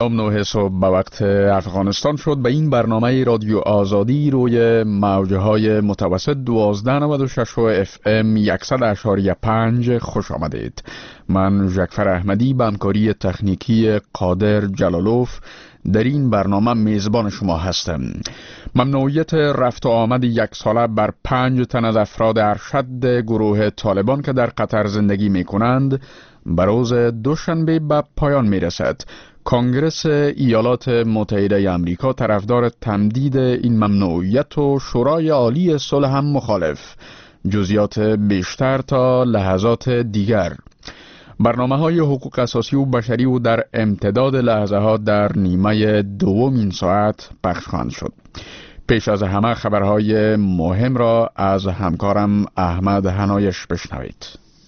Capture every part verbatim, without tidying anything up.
نه صبح به وقت افغانستان شد. به این برنامه رادیو آزادی روی موجه های متوسط دوازده نود و شش و اف ام صد اشاری پنج خوش آمدید. من ژکفر احمدی به همکاری تکنیکی قادر جلالوف در این برنامه میزبان شما هستم. ممنوعیت رفت و آمد یک ساله بر پنج تن از افراد ارشد گروه طالبان که در قطر زندگی می کنند به روز دوشنبه به پایان می رسد. کنگرس ایالات متحده آمریکا طرفدار تمدید این ممنوعیت و شورای عالی صلح هم مخالف. جزئیات بیشتر تا لحظات دیگر. برنامه های حقوق اساسی و بشری و در امتداد لحظه ها در نیمه دوم این ساعت پخش خواهند شد. پیش از همه خبرهای مهم را از همکارم احمد هنایش بشنوید.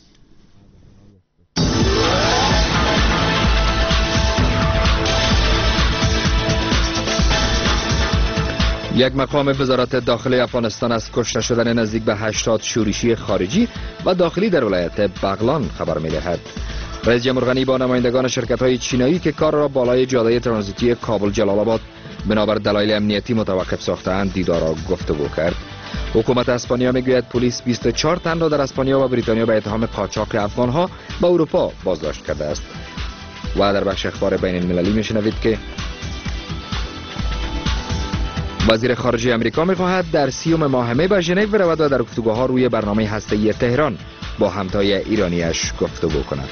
یک مقام وزارت داخلی افغانستان از کشته شدن نزدیک به هشتاد شورشی خارجی و داخلی در ولایت بغلان خبر می‌دهد. رئیس جمهور غنی با نمایندگان شرکت‌های چینایی که کار را بالای جاده ترانزیتی کابل جلال آباد بنابر دلایل امنیتی متوقف ساخته‌اند دیدار و گفتگو کرد. حکومت اسپانیا میگوید پلیس بیست و چهار تن را در اسپانیا و بریتانیا به اتهام قاچاق افغان‌ها به اروپا بازداشت کرده است. و در بخش اخبار بین المللی میشنوید که وزیر خارجه امریکا می‌خواهد در سیوم ماه می به ژنو برود و در گفتگوها روی برنامه هسته‌ای تهران با همتای ایرانیش گفتگو کند.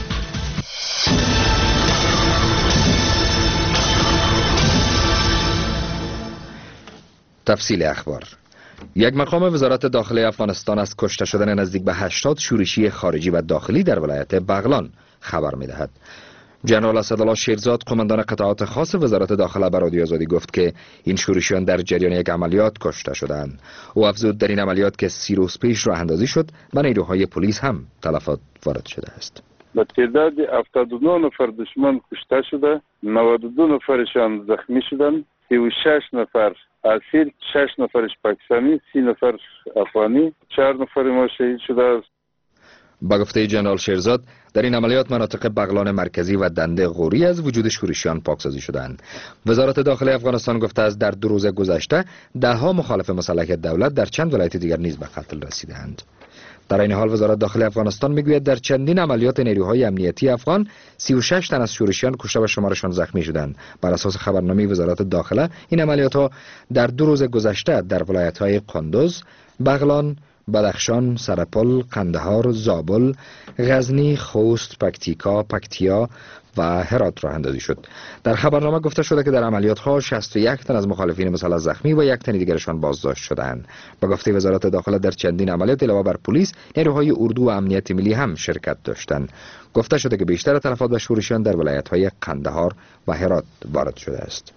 تفصیل اخبار. یک مقام وزارت داخلی افغانستان از کشته شدن نزدیک به هشتاد شورشی خارجی و داخلی در ولایت بغلان خبر می‌دهد. جنرال اسدالله شیرزاد قماندان قطعات خاص وزارت داخله به رادیو آزادی گفت که این شورشیان در جریان یک عملیات کشته شدند. او افزود در این عملیات که سی روز پیش راه اندازی شد به نیروهای پلیس هم تلفات وارد شده است. به تعداد هفتاد و نه نفر دشمن کشته شده، نود و دو نفرشان زخمی شدند، سی و شش نفر اسیر، شش نفرش پاکستانی، سی نفر افغانی، چهار نفر ما شهید شده است. با گفته جنرال شیرزاد در این عملیات مناطق بغلان مرکزی و دنده غوری از وجود شورشیان پاکسازی شدند. وزارت داخلی افغانستان گفته است در دو روز گذشته ده ها مخالف مسلح دولت در چند ولایت دیگر نیز به قتل رسیدند. در این حال وزارت داخلی افغانستان میگوید در چندین عملیات نیروهای امنیتی افغان سی و شش تن از شورشیان کشته و شمارشان زخمی شدند. بر اساس خبرنامه وزارت داخله این عملیات ها در دو روز گذشته در ولایت‌های قندوز، بغلان، بدخشان، سرپل، قندهار، زابل، غزنی، خوست، پکتیکا، پکتیا و هرات راه اندازی شد. در خبرنامه گفته شده که در عملیات‌ها شصت و یک تن از مخالفین مسلح زخمی و یک تن دیگرشان بازداشت شدند. با گفته وزارت داخله در چندین عملیات علاوه بر پلیس، نیروهای اردو و امنیت ملی هم شرکت داشتند. گفته شده که بیشتر تلفات به شورشیان در ولایت‌های قندهار و هرات وارد شده است.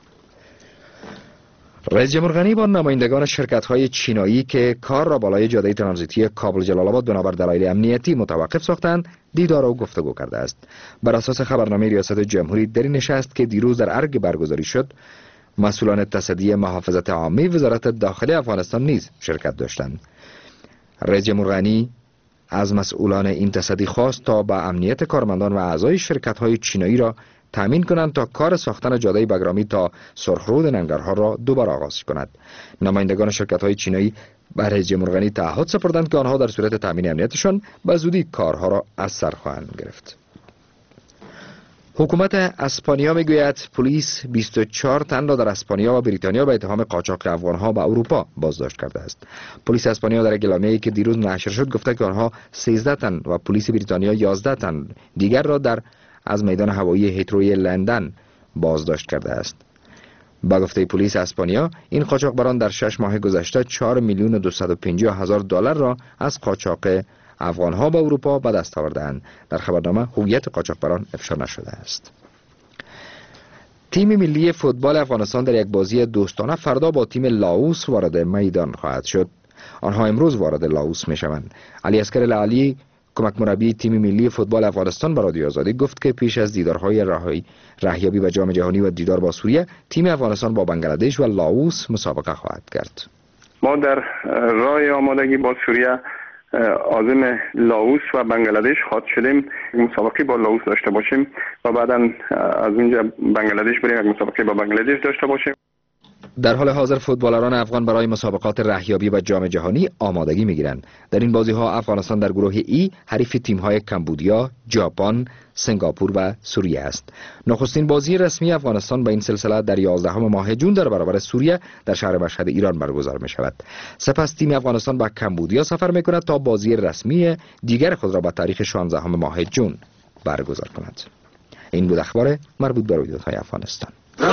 رئیس جمهور غنی با نمایندگان شرکت‌های چینایی که کار را بالای جاده ترانزیتی کابل جلال آباد بنابر دلایل امنیتی متوقف ساختند دیدار و گفتگو کرده است. بر اساس خبرنامه ریاست جمهوری در این نشست که دیروز در ارگ برگزاری شد، مسئولان تصدی محافظت عامه وزارت داخلی افغانستان نیز شرکت داشتند. رئیس جمهور غنی از مسئولان این تصدی خواست تا با امنیت کارمندان و اعضای شرکت‌های چینایی را تامین کنند تا کار ساختن جاده بگرامی تا سرخرود ننگرهار را دوباره آغاز کند. نمایندگان شرکت‌های چینایی به رئیس جمهور غنی تعهد سپردند که آنها در صورت تامین امنیتشان به زودی کارها را از سر خواهند گرفت. حکومت اسپانیا میگوید پلیس بیست و چهار تن را در اسپانیا و بریتانیا به اتهام قاچاق افغان‌ها به اروپا بازداشت کرده است. پلیس اسپانیا در اعلامیه‌ای که دیروز نشر شد گفته که آنها سیزده تن و پلیس بریتانیا یازده تن دیگر را در از میدان هوایی هیتروی لندن بازداشت کرده است. با گفته پلیس اسپانیا این قاچاقبران در شش ماه گذشته چهار میلیون و دویست و پنجاه هزار دلار را از قاچاق افغان‌ها به اروپا به دست آوردند. در خبرنامه هویت قاچاقبران افشا نشده است. تیم ملی فوتبال افغانستان در یک بازی دوستانه فردا با تیم لاوس وارد میدان خواهد شد. آنها امروز وارد لاوس میشوند. علی اصغر لعلی کمک مربی تیم ملی فوتبال افغانستان به رادیو آزادی گفت که پیش از دیدارهای راهی راهیابی به جام جهانی و دیدار با سوریه، تیم افغانستان با بنگلادش و لاوس مسابقه خواهد کرد. ما در راه آمادگی با سوریه عازم لاوس و بنگلادش خواهد شدیم. مسابقه با لاوس داشته باشیم و بعدا از اونجا بنگلادش بریم یک مسابقه با بنگلادش داشته باشیم. در حال حاضر فوتبالران افغان برای مسابقات رهیابی و جام جهانی آمادگی میگیرند. در این بازی ها افغانستان در گروه ای حریف تیم های کمبودیا، ژاپن، سنگاپور و سوریه است. نخستین بازی رسمی افغانستان به این سلسله در یازدهم ماه جون در برابر سوریه در شهر مشهد ایران برگزار می شود. سپس تیم افغانستان به کمبودیا سفر می کند تا بازی رسمی دیگر خود را به تاریخ شانزدهم ماه جون برگزار کند. این بود اخبار مربوط به رویدادهای افغانستان.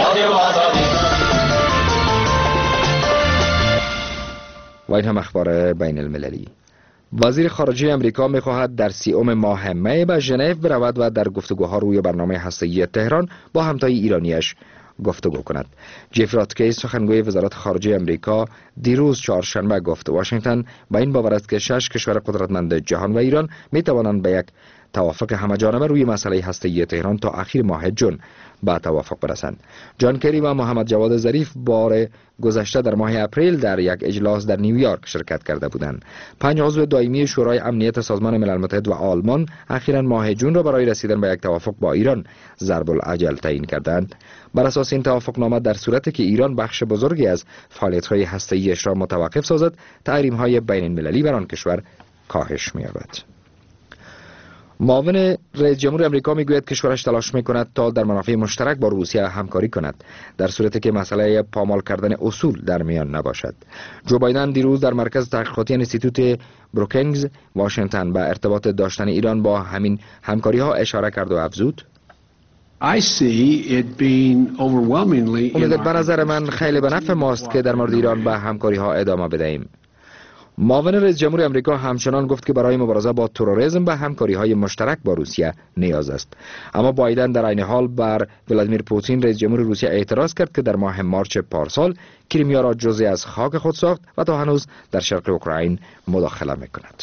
و این هم اخبار بین المللی. وزیر خارجه امریکا می‌خواهد در سیوم ماه می به ژنو برود و در گفتگوها روی برنامه هسته‌ای تهران با همتای ایرانیش گفتگو کند. جف راتکیس سخنگوی وزارت خارجه امریکا دیروز چهارشنبه گفت واشنگتن با این باور است که شش کشور قدرتمند جهان و ایران می‌توانند به یک توافق همه‌جانبه روی مسئله هسته‌ای تهران تا اخیر ماه جون به توافق برسند. جان کری و محمد جواد ظریف بار گذشته در ماه اپریل در یک اجلاس در نیویورک شرکت کرده بودند. پنج عضو دائمی شورای امنیت سازمان ملل متحد و آلمان اخیراً ماه جون را برای رسیدن به یک توافق با ایران ضرب الاجل تعیین کردند. بر اساس این توافقنامه در صورتی که ایران بخش بزرگی از فعالیت‌های هسته‌ایش را متوقف سازد، تحریم‌های بین‌المللی بر آن کشور کاهش می‌یابد. معاون رئیس جمهور امریکا میگوید کشورش تلاش میکند تا در منافع مشترک با روسیه همکاری کند در صورتی که مسئله پامال کردن اصول در میان نباشد. جو بایدن دیروز در مرکز تحقیقاتی انستیتوت بروکینگز واشنگتن به ارتباط داشتن ایران با همین همکاری ها اشاره کرد و افزود: امید به نظر من خیلی به نفع ماست که در مورد ایران به همکاری ها ادامه بدهیم. معاون رئیس جمهور امریکا همچنان گفت که برای مبارزه با تروریسم به همکاری‌های مشترک با روسیه نیاز است. اما بایدن در عین حال بر ولادیمیر پوتین رئیس جمهور روسیه اعتراض کرد که در ماه مارچ پارسال کریمیا را جزئی از خاک خود ساخت و تا هنوز در شرق اوکراین مداخله می‌کند.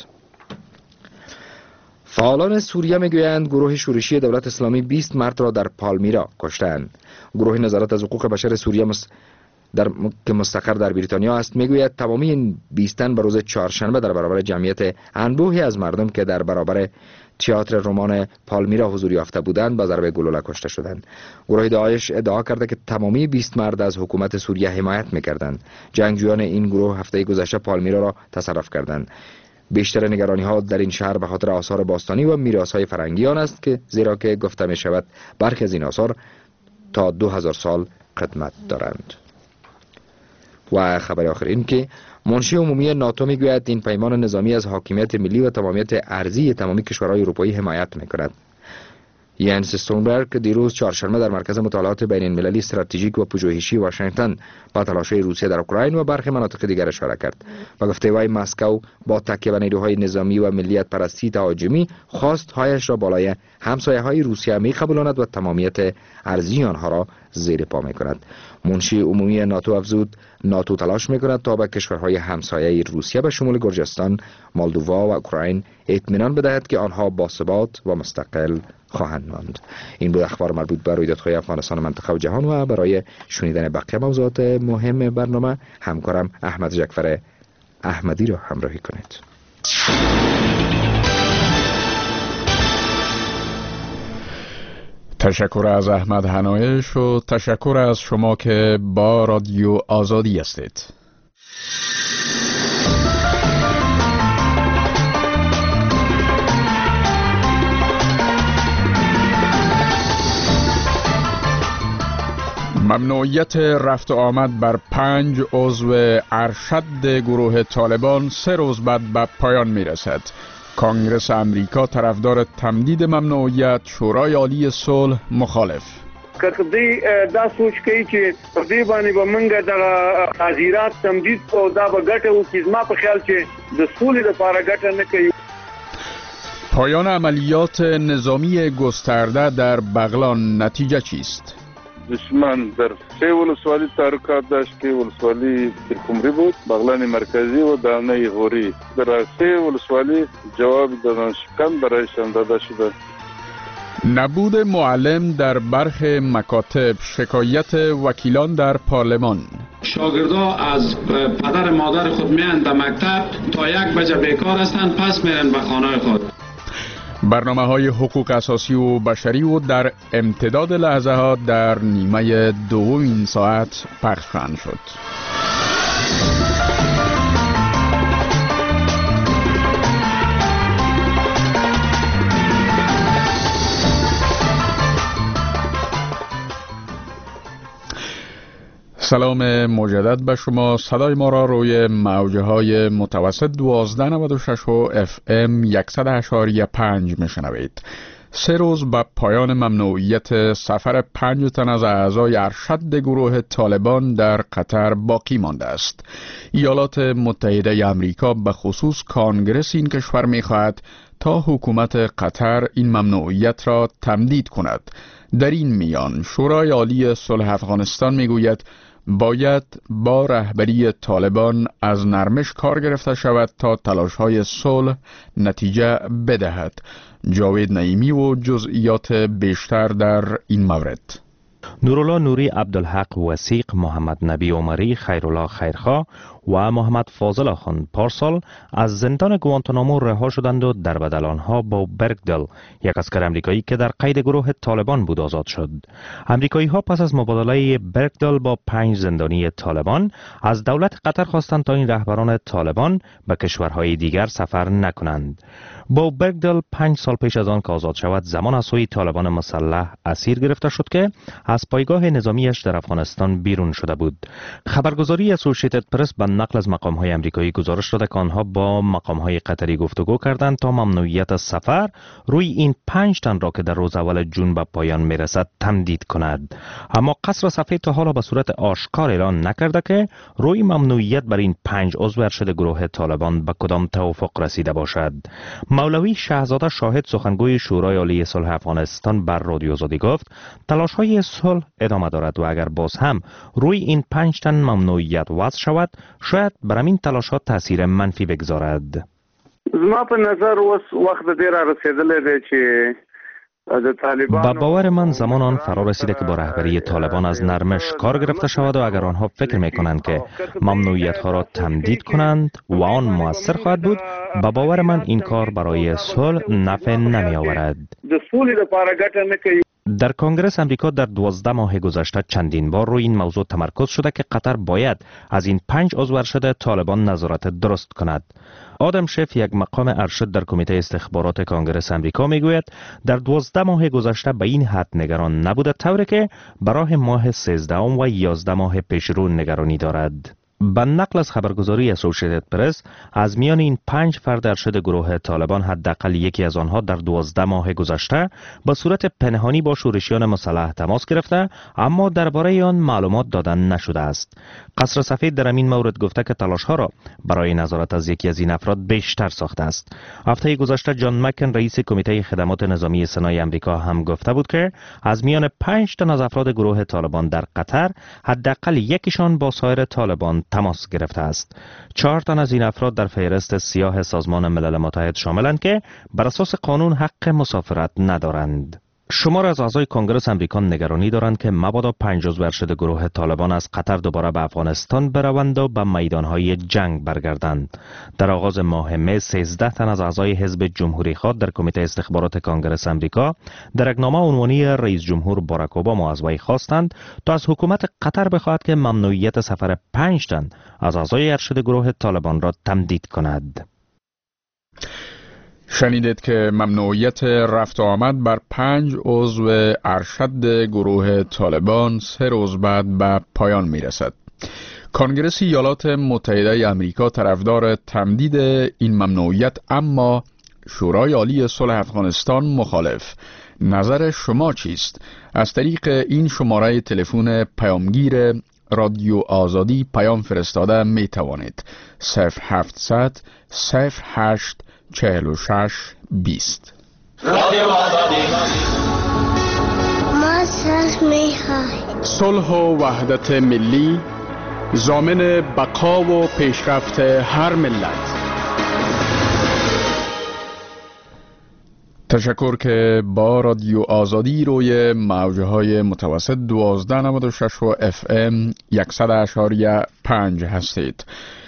فعالان سوریه میگویند گروه شورشی دولت اسلامی بیست مرد را در پالمیرا کشتند. گروه نظارت از حقوق بشر سوریه مس... در که مستقر در بریتانیا است میگوید تمامی این بیستن به روز چهارشنبه در برابر جمعیت انبوهی از مردم که در برابر تئاتر رمان پالمیرا حضور یافته بودند به ضرب گلوله کشته شدند. گروه داعش ادعا کرده که تمامی بیست مرد از حکومت سوریه حمایت میکردند. جنگجویان این گروه هفته گذشته پالمیرا را تصرف کردند. بیشتر نگرانی ها در این شهر به خاطر آثار باستانی و میراث های فرهنگی آن است که زیرا که گفته می شود برخی از این آثار تا دو هزار سال قدمت دارند. و خبر آخر این که منشی عمومی ناتو میگوید این پیمان نظامی از حاکمیت ملی و تمامیت ارضی تمامی کشورهای اروپایی حمایت میکند. ینس استولبرگ دیروز چهارشنبه در مرکز مطالعات بین المللی استراتژیک و پژوهشی واشنگتن با تلاش‌های روسیه در اوکراین و برخی مناطق دیگر اشاره کرد و گفته وی مسکو با تکیه بر نیروهای نظامی و ملیت پرستی تهاجمی خواست‌هایش را بالای همسایه‌های روسیه می‌قبولاند و تمامیت ارضی آنها را زیر پا می‌کند. منشی عمومی ناتو افزود ناتو تلاش می‌کند تا به کشورهای همسایه روسیه به شمول گرجستان، مولدووا و اوکراین اطمینان بدهد که آنها باثبات و مستقل خواهند ماند. این بود اخبار مربوط به رویدادهای افغانستان، منطقه و جهان و برای شنیدن بقیه موضوعات مهم برنامه همکارم احمد جعفر احمدی را همراهی کنید. تشکر از احمد حنایش و تشکر از شما که با رادیو آزادی هستید. ممنوعیت رفت و آمد بر پنج عضو ارشد گروه طالبان سه روز بعد به پایان میرسد. کانگرس امریکا طرفدار تمدید ممنوعیت، شورای عالی صلح مخالف. کدی دا سوچ کوي چې په دې باندې به موږ د تعزیرات تمدید او دا به ګټه و چې ما په خیال چې د سولې لپاره ګټه نه کوي. پایان عملیات نظامی گسترده در بغلان نتیجه چیست؟ دشمن در سه ولسوالی تحرکات داشت که ولسوالی ترکمری بود، بغلان مرکزی و دانه غوری. در سه ولسوالی جواب دانشکن برایشان داده شده. نبود معلم در برخی مکاتب، شکایت وکیلان در پارلمان. شاگردا از پدر مادر خود میان به مکتب تا یک بجه بیکار هستند، پس میرن به خانه خود. برنامه های حقوق اساسی و بشری و در امتداد لحظه ها در نیمه دوم این ساعت پخش خواهند شد. سلام مجدد به شما. صدای ما را روی موجه های متوسط دوازده نود و شش و اف ام صد اشاری پنج میشنوید. سه روز به پایان ممنوعیت سفر پنج تن از اعضای ارشد گروه طالبان در قطر باقی مانده است. ایالات متحده آمریکا به خصوص کانگرس این کشور می‌خواهد تا حکومت قطر این ممنوعیت را تمدید کند. در این میان شورای عالی صلح افغانستان میگوید باید با رهبری طالبان از نرمش کار گرفته شود تا تلاش‌های صلح نتیجه بدهد. جاوید نعیمی و جزئیات بیشتر در این مورد. نورالله نوری، عبدالحق وثیق، محمد نبی عمری، خیرالله خیرخواه و محمد فاضل آخوند پارسال از زندان گوانتانامو رها شدند و در بدل آنها با برگدل، یک اسکر امریکایی که در قید گروه طالبان بود، آزاد شد. امریکایی ها پس از مبادله برگدل با پنج زندانی طالبان از دولت قطر خواستند تا این رهبران طالبان به کشورهای دیگر سفر نکنند. با برگدل پنج سال پیش از آن که آزاد شود زمان از سوی طالبان مسلح اسیر گرفته شد که از پایگاه نظامیش در افغانستان بیرون شده بود. خبرگزاری اسوسییتد پرس به نقل از مقام‌های آمریکایی گزارش داده که آنها با مقام‌های قطری گفتگو کردند تا ممنوعیت سفر روی این پنج تن را که در روز اول جون به پایان میرسد تمدید کند. اما قصر سفید تا حالا به صورت آشکار اعلان نکرده که روی ممنوعیت بر این پنج عضو ارشد گروه طالبان به کدام توافق رسیده باشد. مولوی شهزاده شاهد، سخنگوی شورای عالی صلح افغانستان، بر رادیو آزادی گفت تلاش‌های صلح ادامه دارد و اگر باز هم روی این پنج تن ممنوعیت وضع شود شاید بر این تلاش‌ها تاثیر منفی بگذارد. زما په نظر اوس وخت ډیر رسیدلی دی چې با باور من زمان آن فرا رسیده که با رهبری طالبان از نرمش کار گرفته شود و اگر آنها فکر می کنند که ممنوعیت ها را تمدید کنند و آن موثر خواهد بود، با باور من این کار برای صلح نفع نمی آورد. در کنگرس امریکا در دوازده ماه گذشته چندین بار روی این موضوع تمرکز شده که قطر باید از این پنج عضو ارشد طالبان نظارت درست کند. آدم شف، یک مقام ارشد در کمیته استخبارات کنگرس امریکا، میگوید در دوازده ماه گذشته به این حد نگران نبوده، طوری که برای ماه سیزدهم و یازده ماه پیشرو نگرانی دارد. به نقل از خبرگزاری اسوسییتد پرس، از میان این پنج فرد ارشد گروه طالبان حداقل یکی از آنها در دوازده ماه گذشته به صورت پنهانی با شورشیان مسلح تماس گرفته، اما درباره آن معلومات دادن نشده است. قصر سفید در این مورد گفته که تلاش‌ها را برای نظارت از یکی از این افراد بیشتر ساخته است. هفته گذشته جان مکن، رئیس کمیته خدمات نظامی سنای امریکا، هم گفته بود که از میان پنج تن از افراد گروه طالبان در قطر حداقل یکیشان با سایر طالبان تماس گرفته است. چهار تن از این افراد در فهرست سیاه سازمان ملل متحد شاملند که بر اساس قانون حق مسافرت ندارند. شمار از اعضای کنگرس امریکا نگرانی دارند که مبادا پنج عضو ارشد گروه طالبان از قطر دوباره به افغانستان بروند و به میدانهای جنگ برگردند. در آغاز ماه مه، سیزده تن از اعضای حزب جمهوری خواه در کمیته استخبارات کنگرس امریکا در یک نامه عنوانی رئیس جمهور باراک اوباما از وی خواستند تا از حکومت قطر بخواهد که ممنوعیت سفر پنج تن از اعضای ارشد گروه طالبان را تمدید کند. شنیدید که ممنوعیت رفت و آمد بر پنج عضو ارشد گروه طالبان سه روز بعد به پایان می رسد. کانگرس ایالات متحده آمریکا طرفدار تمدید این ممنوعیت، اما شورای عالی صلح افغانستان مخالف. نظر شما چیست؟ از طریق این شماره تلفن پیامگیر رادیو آزادی پیام فرستاده می توانید. صفر هفتصد صفر هشت چهل و شش بیست. رادیو آزادی ما صلح می خواهیم. صلح و وحدت ملی ضامن بقا و پیشرفت هر ملت. تشکر که با رادیو آزادی روی موجه های متوسط دوازده نود و شش و اف ام صد اشاریه پنج هستید.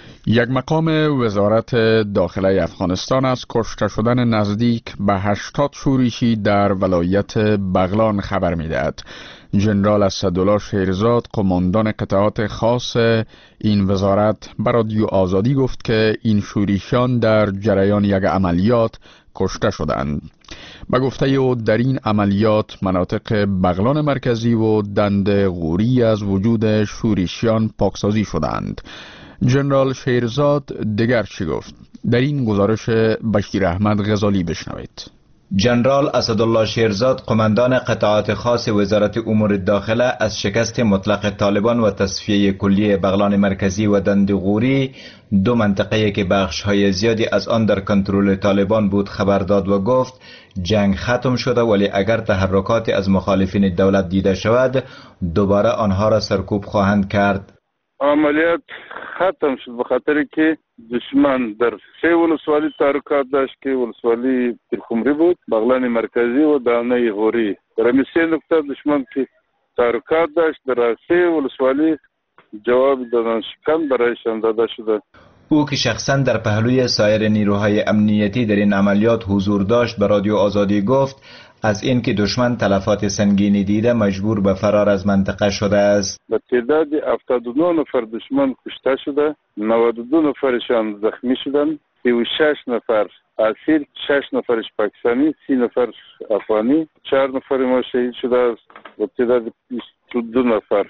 یک مقام وزارت داخله افغانستان از کشته شدن نزدیک به هشتاد شورشی در ولایت بغلان خبر می‌دهد. جنرال اسدالله شیرزاد قماندان قطعات خاص این وزارت به رادیو آزادی گفت که این شورشیان در جریان یک عملیات کشته شدند. به گفته او در این عملیات مناطق بغلان مرکزی و دند غوری از وجود شورشیان پاکسازی شدند. جنرال شیرزاد دیگر چی گفت؟ در این گزارش بشیر احمد غزالی بشنوید. جنرال اسدالله شیرزاد قماندان قطعات خاص وزارت امور داخله از شکست مطلق طالبان و تصفیه کلی بغلان مرکزی و دند غوری، دو منطقه که بخش های زیادی از آن در کنترل طالبان بود، خبر داد و گفت جنگ ختم شده، ولی اگر تحرکات از مخالفین دولت دیده شود دوباره آنها را سرکوب خواهند کرد. عملیات ختم شد به خاطر که دشمن در سه ولسوالی تحرکات داشت که ولسوالی پیرخمری بود، بغلان مرکزی و دانه غوری. در همین سه نقطه دشمن که تحرکات داشت در سه ولسوالی جواب دادن شکن برایشان داده شده. او که شخصا در پهلوی سایر نیروهای امنیتی در این عملیات حضور داشت به رادیو آزادی گفت از اینکه دشمن تلفات سنگینی دیده مجبور به فرار از منطقه شده است. به تعداد هفتاد و نه نفر دشمن کشته شده، نود و دو نفرشان زخمی شدند، سی و شش نفر اسیر، شش نفرش پاکستانی، سی نفر افغانی، چهار نفر ما شهید شده است و تعداد بیست و دو نفر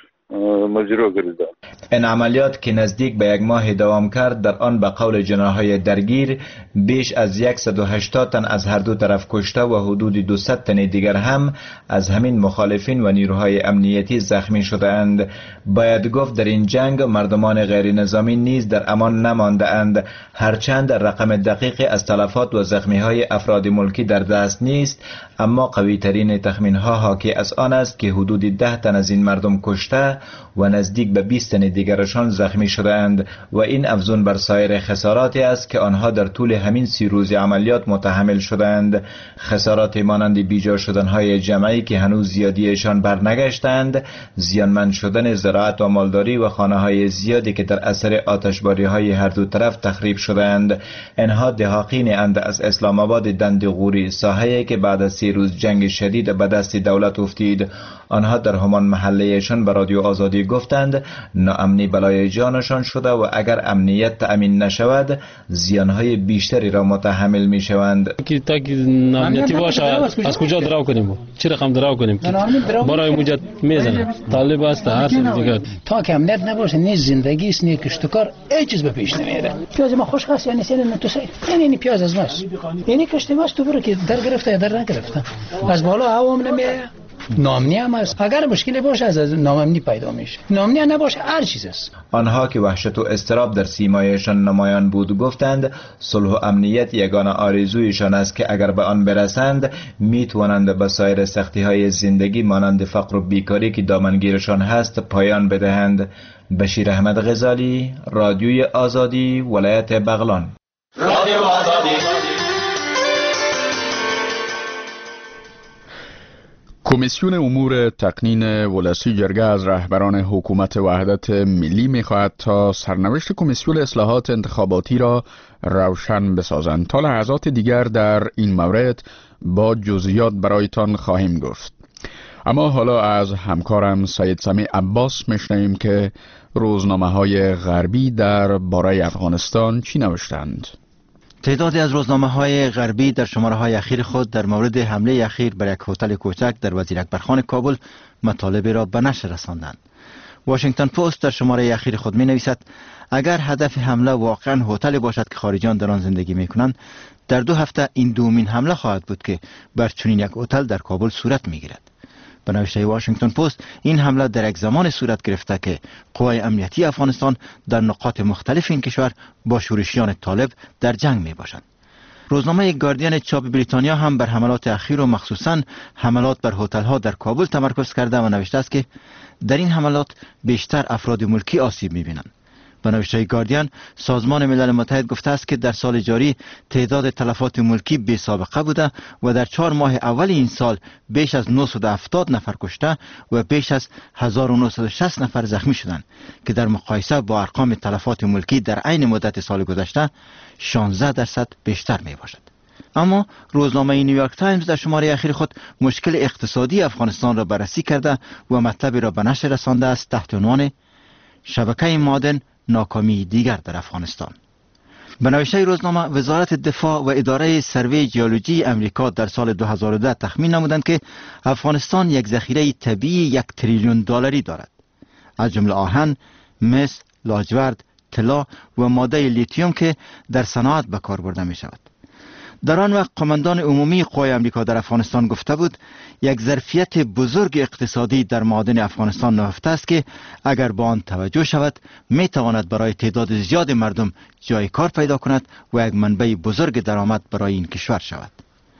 مجروح گردیدند. این عملیات که نزدیک به یک ماه دوام کرد، در آن به قول جناح‌های درگیر بیش از صد و هشتاد تن از هر دو طرف کشته و حدود دویست تن دیگر هم از همین مخالفین و نیروهای امنیتی زخمی شدند. باید گفت در این جنگ مردمان غیر نظامی نیز در امان نمانده اند، هرچند رقم دقیقی از تلفات و زخمی‌های افراد ملکی در دست نیست، اما قوی ترین تخمین ها حاکی از آن است که حدود ده تن از این مردم کشته و نزدیک به بیست تن دیگرشان زخمی شدند و این افزون بر سایر خساراتی است که آنها در طول همین سی روز عملیات متحمل شدند. خسارات مانند بیجا شدنهای جمعی که هنوز زیادیشان برنگشتند، زیانمند شدن زراعت و مالداری و خانه‌های زیادی که در اثر آتشباری‌های هر دو طرف تخریب شدند. اینها دهاقین اند از اسلام آباد دند غوری، ساحه‌ای که بعد از سی روز جنگ شدید به دست دولت افتید. آنها در همان محلهشان به رادیو آزادی گفتند ناامنی بلای جانشان شده و اگر امنیت تأمین نشود زیانهای بیشتری را متحمل می شوند. که تا که امنیتی باشه از کجا دراو کنیم؟ چه رقم دراو کنیم؟ برای موجت میزنه طالب است هر چیز دیگه. تا که امنیت نباشه نه زندگی است نه کشتکار هیچ چیز به پیش نمیره. پیاز ما خوش خاص یعنی سن تو سه یعنی پیاز از ماست. یعنی کشته ماست تو برو که در گرفته در نگرفته. از بالا هوام نمیاد. نامنی هم است. اگر مشکلی باشه از نامنی پیدا میشه. نامنی نباشه هر چیز است. آنها که وحشت و اضطراب در سیمایشان نمایان بود گفتند صلح و امنیت یگانه آرزویشان است که اگر به آن برسند میتوانند به سایر سختی های زندگی مانند فقر و بیکاری که دامنگیرشان هست پایان بدهند. بشیر احمد غزالی، رادیوی آزادی، ولایت بغلان. رادیو آزادی. کمیسیون امور تقنین ولسی جرگه از رهبران حکومت وحدت ملی می‌خواهد تا سرنوشت کمیسیون اصلاحات انتخاباتی را روشن بسازند. تا لحظات دیگر در این مورد با جزئیات برایتان خواهیم گفت. اما حالا از همکارم سید سمیع عباس میشنویم که روزنامه‌های غربی در باره افغانستان چی نوشتند. تعدادی از روزنامه‌های غربی در شماره‌های اخیر خود در مورد حمله اخیر بر یک هتل کوچک در وزیر اکبرخان کابل مطالب را به نشر رساندند. واشنگتن پست در شماره اخیر خود می‌نویسد اگر هدف حمله واقعاً هتل باشد که خارجیان در آن زندگی می‌کنند، در دو هفته این دومین حمله خواهد بود که بر چنین یک هتل در کابل صورت می‌گیرد. به نوشته واشنگتن پست این حمله در یک زمان صورت گرفته که قوای امنیتی افغانستان در نقاط مختلف این کشور با شورشیان طالب در جنگ می باشند. روزنامه گاردین چاپ بریتانیا هم بر حملات اخیر و مخصوصاً حملات بر هتل‌ها در کابل تمرکز کرده و نوشته است که در این حملات بیشتر افراد ملکی آسیب می بینند. به نوشته گاردین، سازمان ملل متحد گفته است که در سال جاری تعداد تلفات ملکی بی سابقه بوده و در چهار ماه اول این سال بیش از نهصد و هفتاد نفر کشته و بیش از هزار و نهصد و شصت نفر زخمی شدند که در مقایسه با ارقام تلفات ملکی در عین مدت سال گذشته شانزده درصد بیشتر می باشد. اما روزنامه نیویورک تایمز در شماره اخیر خود مشکل اقتصادی افغانستان را بررسی کرده و مطلبی را به نشر رسانده است تحت عنوان شبکه معدن ناکامی دیگر در افغانستان. به نوشته روزنامه، وزارت دفاع و اداره سروی جیولوژی امریکا در سال دو هزار و ده تخمین نمودند که افغانستان یک ذخیره طبیعی یک تریلیون دلاری دارد، از جمله آهن، مس، لاجورد، طلا و ماده لیتیوم که در صنعت به کار برده می شود. در آن وقت قماندان عمومی قوای امریکا در افغانستان گفته بود یک ظرفیت بزرگ اقتصادی در معادن افغانستان نهفته است که اگر با آن توجه شود می تواند برای تعداد زیاد مردم جای کار پیدا کند و یک منبع بزرگ درآمد برای این کشور شود.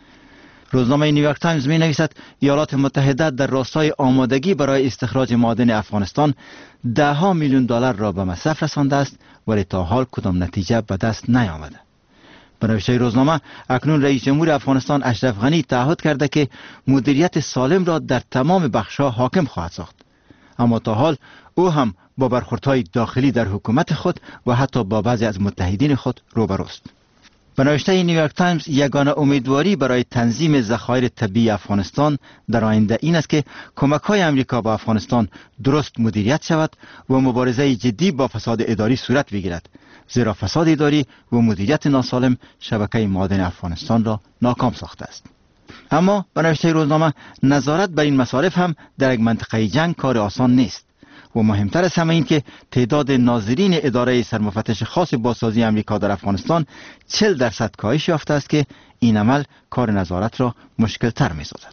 روزنامه نیویورک تایمز می نویسد ایالات متحده در راستای آمادگی برای استخراج معادن افغانستان ده ها میلیون دلار را به مصرف رسانده است، ولی تا حال کدام نتیجه به دست نیامده. به نوشته روزنامه، اکنون رئیس جمهور افغانستان اشرف غنی تعهد کرده که مدیریت سالم را در تمام بخش‌ها حاکم خواهد ساخت، اما تا حال او هم با برخوردهای داخلی در حکومت خود و حتی با بعضی از متحدین خود روبروست. به نوشته نیویورک تایمز، یگانه امیدواری برای تنظیم ذخایر طبیعی افغانستان در آینده این است که کمک‌های امریکا به افغانستان درست مدیریت شود و مبارزه جدی با فساد اداری صورت بگیرد، زیرا فساد اداری و مدیریت ناسالم شبکه معادن افغانستان را ناکام ساخته است. اما به نوشته روزنامه، نظارت بر این مصارف هم در یک منطقه جنگ کار آسان نیست و مهمتر از همه این که تعداد ناظرین اداره سرمفتش خاص بازسازی امریکا در افغانستان چهل درصد کاهش یافته است که این عمل کار نظارت را مشکل تر می سازد.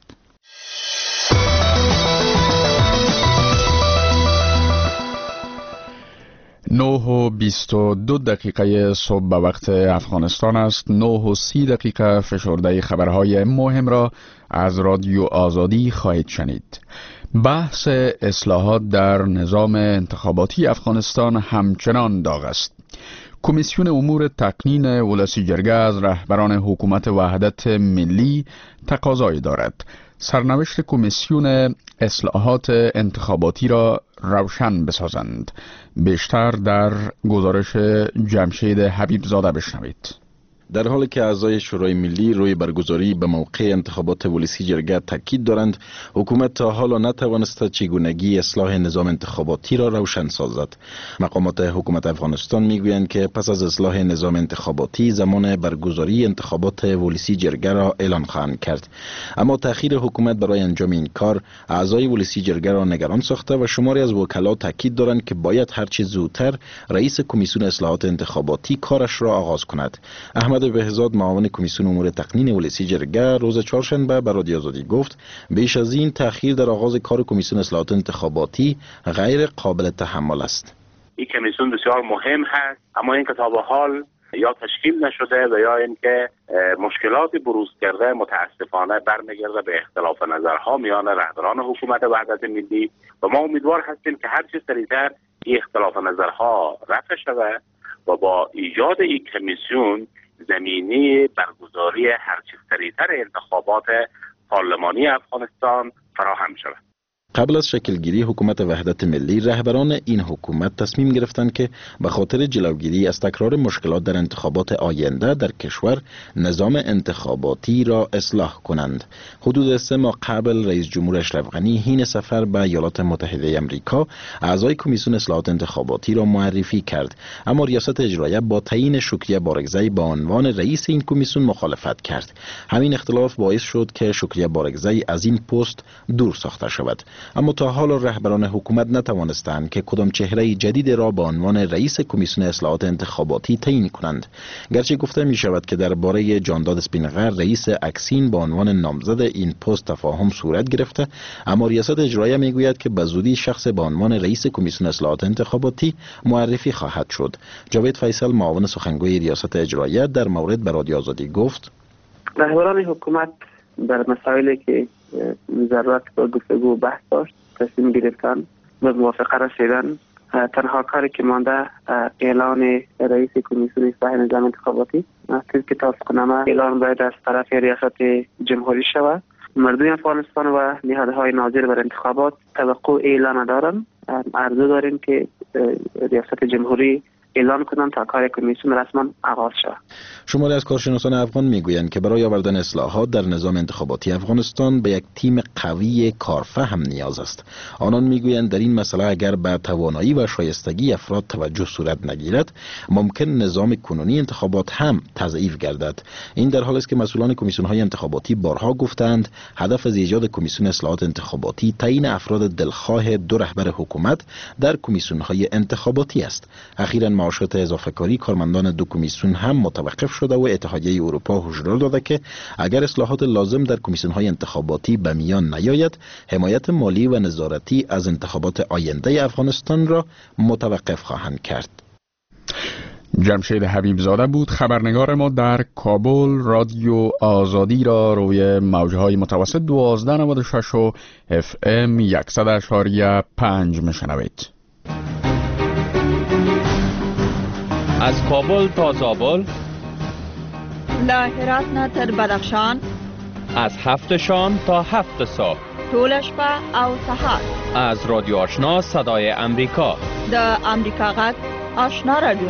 نه و بیست و دو دقیقه صبح به وقت افغانستان است. نه و سی دقیقه فشرده خبرهای مهم را از رادیو آزادی خواهید شنید. بحث اصلاحات در نظام انتخاباتی افغانستان همچنان داغ است. کمیسیون امور تقنین ولسی جرگه از رهبران حکومت وحدت ملی تقاضایی دارد سرنوشت کمیسیون اصلاحات انتخاباتی را روشن بسازند. بیشتر در گزارش جمشید حبیب زاده بشنوید. در حالی که اعضای شورای ملی روی برگزاری به موقع انتخابات ولسی جرگه تاکید دارند، حکومت تا حالا نتوانسته چگونگی اصلاح نظام انتخاباتی را روشن سازد. مقامات حکومت افغانستان میگویند که پس از اصلاح نظام انتخاباتی زمان برگزاری انتخابات ولسی جرگه را اعلان خواهند کرد. اما تأخیر حکومت برای انجام این کار اعضای ولسی جرگه را نگران ساخته و شماری از وکلا تاکید دارند که باید هرچه زودتر رئیس کمیسیون اصلاحات انتخاباتی کارش را آغاز کند. احمد بهزاد، معاون کمیسیون امور تقنین ولسی جرگه، روز چهارشنبه به رادیو آزادی گفت بیش از این تأخیر در آغاز کار کمیسیون اصلاحات انتخاباتی غیر قابل تحمل است. این کمیسیون بسیار مهم هست، اما این که تا به حال یا تشکیل نشده و یا اینکه مشکلات بروز کرده متاسفانه برمیگرده به اختلاف نظرها میان رهبران حکومت وحدت ملی و ما امیدوار هستیم که هر چه سریعتر این اختلاف نظرها رفع شود و با ایجاد این کمیسیون زمینی برگزاری هرچه سریعتر انتخابات پارلمانی افغانستان فراهم شود. قبل از شکلگیری حکومت وحدت ملی، رهبران این حکومت تصمیم گرفتند که به خاطر جلوگیری از تکرار مشکلات در انتخابات آینده در کشور نظام انتخاباتی را اصلاح کنند. حدود سه ماه قبل رئیس جمهور اشرف غنی حین سفر به ایالات متحده آمریکا اعضای کمیسیون اصلاحات انتخاباتی را معرفی کرد، اما ریاست اجراییه با تعیین شکریه بارگزی به عنوان رئیس این کمیسیون مخالفت کرد. همین اختلاف باعث شد که شکریه بارگزی از این پست دور ساخته شود. اما تا حال رهبران حکومت نتوانستند که کدام چهره جدید را به عنوان رئیس کمیسیون اصلاحات انتخاباتی تعیین کنند. گرچه گفته می شود که درباره جانداد اسپینغر رئیس اکسین به عنوان نامزد این پست تفاهم صورت گرفته، اما ریاست اجراییه می گوید که به زودی شخص به عنوان رئیس کمیسیون اصلاحات انتخاباتی معرفی خواهد شد. جاوید فیصل، معاون سخنگوی ریاست اجراییه، در مورد به رادیو آزادی گفت: رهبران حکومت در مسائلی که ضرورت با گفتگو و بحث داشت تصمیم گرفتن و موافقه رسیدن تنها کاری که مانده اعلان رئیس کمیسیون اصلاح نظام انتخاباتی است که توافقنامه اعلان باید از طرف ریاست جمهوری شود. مردم افغانستان و نهادهای ناظر بر انتخابات توقع اعلان دارند. عرضه داریم که ریاست جمهوری اعلان کنند تا کار کمیسیون رسما آغاز شود. شماری از کارشناسان افغان میگویند که برای آوردن اصلاحات در نظام انتخاباتی افغانستان به یک تیم قوی کارفهم نیاز است. آنان میگویند در این مسئله اگر به توانایی و شایستگی افراد توجه صورت نگیرد، ممکن نظام کنونی انتخابات هم تضعیف گردد. این در حالی است که مسئولان کمیسیون‌های انتخاباتی بارها گفتند هدف از ایجاد کمیسیون اصلاحات انتخاباتی تعیین افراد دلخواه دو رهبر حکومت در کمیسیون‌های انتخاباتی است. اخیراً معاشات اضافه کاری کارمندان دو کمیسیون هم متوقف شده و اتحادیه اروپا هشدار داده که اگر اصلاحات لازم در کمیسیون‌های انتخاباتی به میان نیاید، حمایت مالی و نظارتی از انتخابات آینده افغانستان را متوقف خواهند کرد. جمشید حبیبزاده بود خبرنگار ما در کابل. رادیو آزادی را روی موجهای متوسط دوازده نود و شش و اف ام صد اشاریه پنج میشنوید. از کابل تا زابل، له هرات نه تر بدخشان، از هفت شام تا هفت صبح، ټول شپه او سهار، از رادیو آشنا صدای امریکا، د امریکا غږ آشنا رادیو.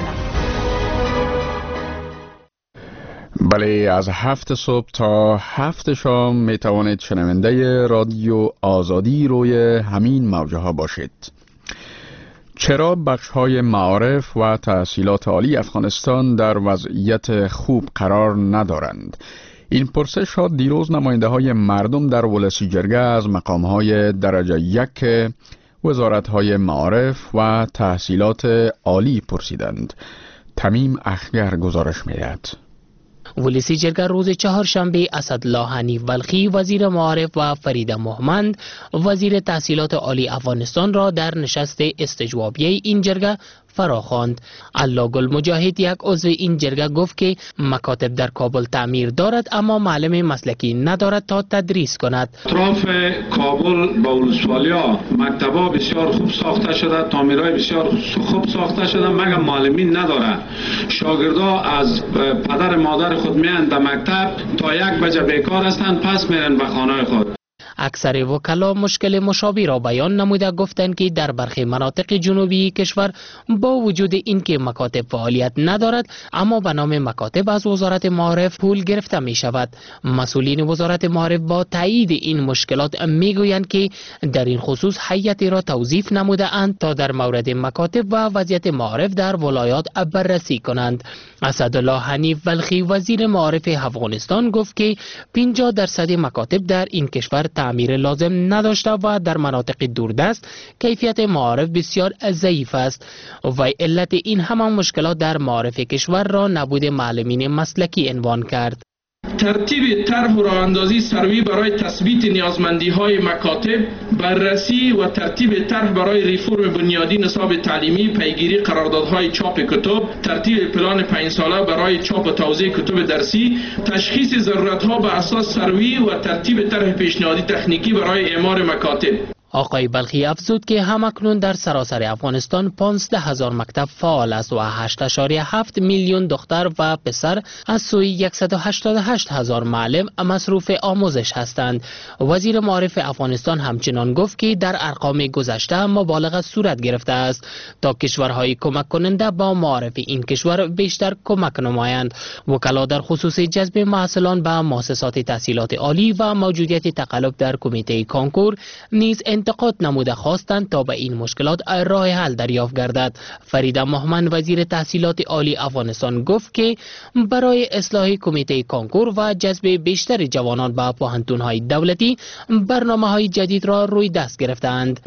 بله، از هفت صبح تا هفت شام می توانید شنونده رادیو آزادی روی همین موجه ها باشید. چرا بخش‌های معارف و تحصیلات عالی افغانستان در وضعیت خوب قرار ندارند؟ این پرسش ها دیروز نماینده های مردم در ولسی جرگه از مقام‌های درجه یک وزارت‌های معارف و تحصیلات عالی پرسیدند. تمیم اخگر گزارش می‌دهد. ولسی جرگه روز چهارشنبه اسدالله حنیف بلخی وزیر معارف و فریده مهمند وزیر تحصیلات عالی افغانستان را در نشست استجوابیه این جرگه فراخواند. الله گل مجاهد یک عضو این جرگه گفت که مکاتب در کابل تعمیر دارد اما معلم مسلکی ندارد تا تدریس کند. اطراف کابل با ولسوالیا مکتبا بسیار خوب ساخته شده، تعمیرهای بسیار خوب ساخته شده، مگر معلمین نداره. شاگردا از پدر مادر خود میان در مکتب تا یک بجه بیکار هستند، پس میرن به خانه خود. اکثر وکلا مشکل مشابه را بیان نموده گفتند که در برخی مناطق جنوبی کشور با وجود اینکه مکاتب فعالیت ندارد اما به نام مکاتب از وزارت معارف پول گرفته می شود. مسئولین وزارت معارف با تایید این مشکلات می گویند که در این خصوص هیئتی را توظیف نموده اند تا در مورد مکاتب و وضعیت معارف در ولایات بررسی کنند. اسدالله حنیف بلخی وزیر معارف افغانستان گفت که پنجاه درصد مکاتب در این کشور تعمیر لازم نداشته و در مناطق دوردست کیفیت معارف بسیار ضعیف است و علت این همان مشکلات در معارف کشور را نبود معلمین مسلکی عنوان کرد. ترتیب طرح و راهاندازی سروی برای تثبیت نیازمندی های مکاتب، بررسی و ترتیب طرح برای ریفرم بنیادی نصاب تعلیمی، پیگیری قراردادهای چاپ کتب، ترتیب پلان پنج ساله برای چاپ و توزیع کتب درسی، تشخیص ضرورت‌ها بر اساس سروی و ترتیب طرح پیشنهادی تکنیکی برای اعمار مکاتب. آقای بلخی افزود که همکنون در سراسر افغانستان پانزده هزار مکتب فعال است و هشت و هفت میلیون دختر و پسر از سوی صد و هشتاد و هشت هزار معلم مصروف آموزش هستند. وزیر معارف افغانستان همچنان گفت که در ارقام گذشته مبالغه صورت گرفته است تا کشورهای کمک کننده با معارف این کشور بیشتر کمک نمایند. وکلا در خصوص جذب محصلان به مؤسسات تحصیلات عالی و موجودیت تقلب در کمیته کانکور نیز انتقاد نموده خواستند تا به این مشکلات راه حل دریافت گردد. فریده مهمند وزیر تحصیلات عالی افغانستان گفت که برای اصلاح کمیته کانکور و جذب بیشتر جوانان به پوهنتون‌های دولتی برنامه‌های جدید را روی دست گرفتند.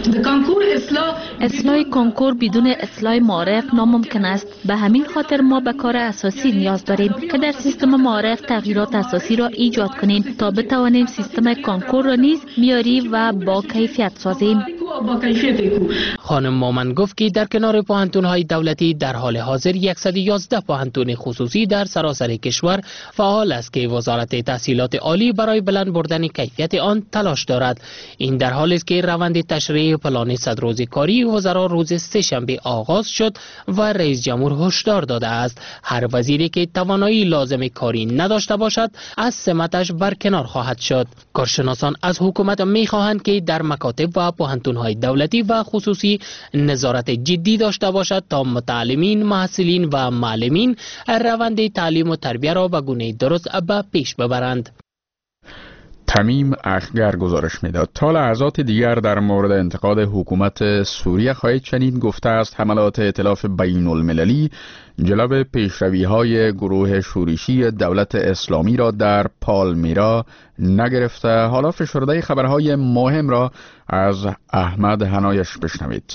اصلاح اصلاح کانکور بدون اصلاح معارف ناممکن است. به همین خاطر ما به کار اساسی نیاز داریم که در سیستم معارف تغییرات اساسی را ایجاد کنیم تا بتوانیم سیستم کانکور را نیز معیاری و با کیفیت سازیم. خانم مومن گفت که در کنار پوهنتون‌های دولتی در حال حاضر صد و یازده پوهنتون خصوصی در سراسر کشور فعال است که وزارت تحصیلات عالی برای بلند بردن کیفیت آن تلاش دارد. این در حالی است که روند تشریع پلان صد روزه کاری وزرا روز سه‌شنبه آغاز شد و رئیس جمهور هشدار داده است هر وزیری که توانایی لازم کاری نداشته باشد از سمتش برکنار خواهد شد. کارشناسان از حکومت می‌خواهند که در مکاتب و پوهنتون‌های دولتی و خصوصی نظارت جدی داشته باشد تا متعلمین، محصلین و معلمین روند تعلیم و تربیت را به گونه درست به پیش ببرند. تمیم اخگر گزارش میداد. تا لحظات دیگر در مورد انتقاد حکومت سوریه خواهید شنید. گفته است حملات ائتلاف بین المللی جلب پیشروی‌های گروه شورشی دولت اسلامی را در پالمیرا نگرفته. حالا فشرده خبرهای مهم را از احمد حنایش بشنوید.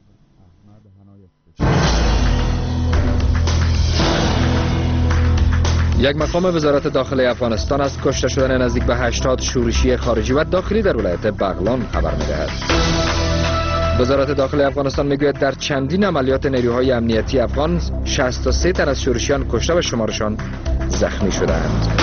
یک مقام وزارت داخلی افغانستان از کشته شدن نزدیک به هشتاد شورشی خارجی و داخلی در ولایت بغلان خبر می‌دهد. وزارت داخلی افغانستان میگوید در چندین عملیات نیروهای امنیتی افغان شصت و سه تن از شورشیان کشته و شمارشان زخمی شدند.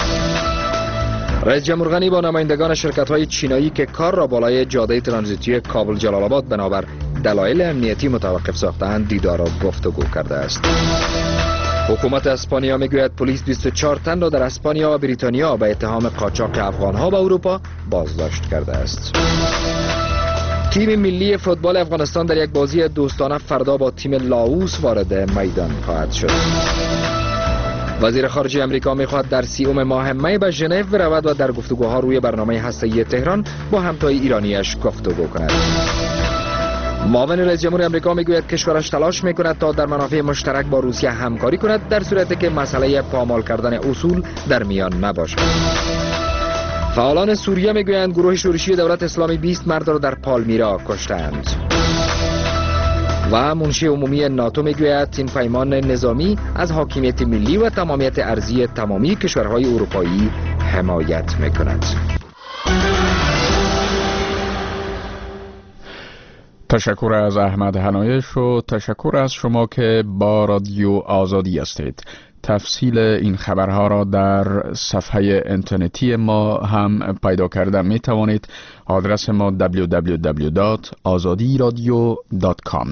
رئیس جمهور غنی با نمایندگان شرکت‌های چینایی که کار را بالای جاده ترانزیتی کابل جلال آباد بنابر دلایل امنیتی متوقف ساختند دیدار و گفتگو کرده است. حکومت اسپانیا میگوید پلیس بیست و چهار تن را در اسپانیا و بریتانیا به اتهام قاچاق افغان‌ها به اروپا بازداشت کرده است. تیم ملی فوتبال افغانستان در یک بازی دوستانه فردا با تیم لاوس وارد میدان خواهد شد. وزیر خارجه امریکا میخواهد در سیوم ماه می به ژنو برود و در گفتگوها روی برنامه هسته‌ای تهران با همتای ایرانیش گفتگو کند. معاون رئیس جمهور امریکا میگوید کشورش تلاش میکند تا در منافع مشترک با روسیه همکاری کند در صورتی که مسئله پامال کردن اصول در میان نباشد. فعالان سوریه میگویند گروه شورشی دولت اسلامی بیست مرد را در پالمیرا کشتند. و منشی عمومی ناتو میگوید این پیمان نظامی از حاکمیت ملی و تمامیت ارضی تمامی کشورهای اروپایی حمایت میکند. تشکر از احمد حنایش و تشکر از شما که با رادیو آزادی هستید. تفصیل این خبرها را در صفحه اینترنتی ما هم پیدا کرده می توانید. آدرس ما دبلیو دبلیو دبلیو دات آزادی رادیو دات کام.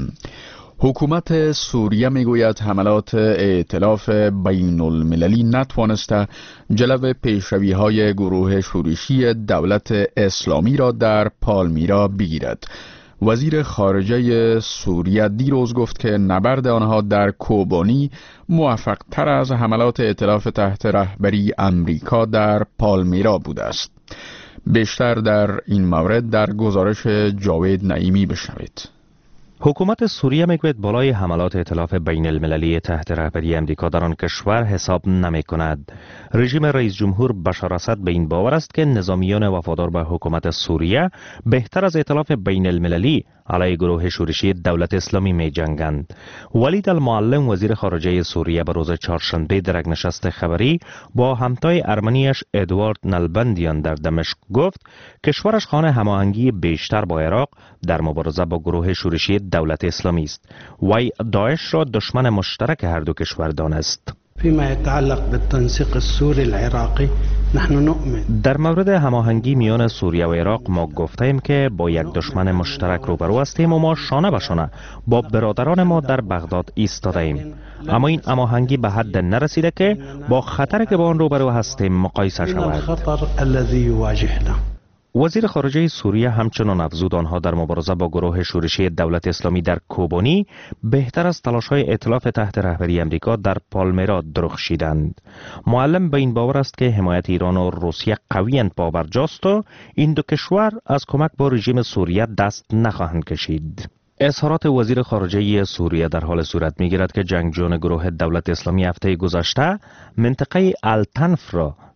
حکومت سوریه میگوید حملات ائتلاف بین المللی نتوانسته جلب پیشروی‌های گروه شورشی دولت اسلامی را در پالمیرا بگیرد. وزیر خارجه سوریه دیروز گفت که نبرد آنها در کوبانی موفق تر از حملات ائتلاف تحت رهبری امریکا در پالمیرا بوده است. بیشتر در این مورد در گزارش جاوید نعیمی بشنوید. حکومت سوریه میگوید بالای حملات ائتلاف بین المللی تحت رهبری امریکا در آن کشور حساب نمی کند. رژیم رئیس جمهور بشار اسد به این باور است که نظامیان وفادار به حکومت سوریه بهتر از ائتلاف بین المللی علیه گروه شورشی دولت اسلامی می جنگند. ولید المعلم وزیر خارجه سوریه به روز چهارشنبه در یک نشست خبری با همتای ارمنیش ادوارد نلبندیان در دمشق گفت کشورش خواهان هماهنگی بیشتر با عراق در مبارزه با گروه شورشی دولت اسلامی است. وی داعش را دشمن مشترک هر دو کشور دانست. فيما يتعلق بالتنسيق السوري العراقي نحن نؤمن. در مورد هماهنگی میان سوریه و عراق ما گفتیم که با یک دشمن مشترک روبرو هستیم و ما شانه به شانه با برادران ما در بغداد ایستاده ایم. اما این هماهنگی به حد نرسیده که با خطری که با آن روبرو هستیم مقایسه شود. الخطر الذي يواجهنا. وزیر خارجه سوریه همچنان افزود آنها در مبارزه با گروه شورشی دولت اسلامی در کوبانی بهتر از تلاش‌های ائتلاف تحت رهبری امریکا در پالمیرا درخشیدند. معلم به این باور است که حمایت ایران و روسیه قویاً پابرجاست و این دو کشور از کمک با رژیم سوریه دست نخواهند کشید. اظهارات وزیر خارجه سوریه در حال صورت می‌گیرد که جنگجویان گروه دولت اسلامی هفته گذشته منطقه التنف را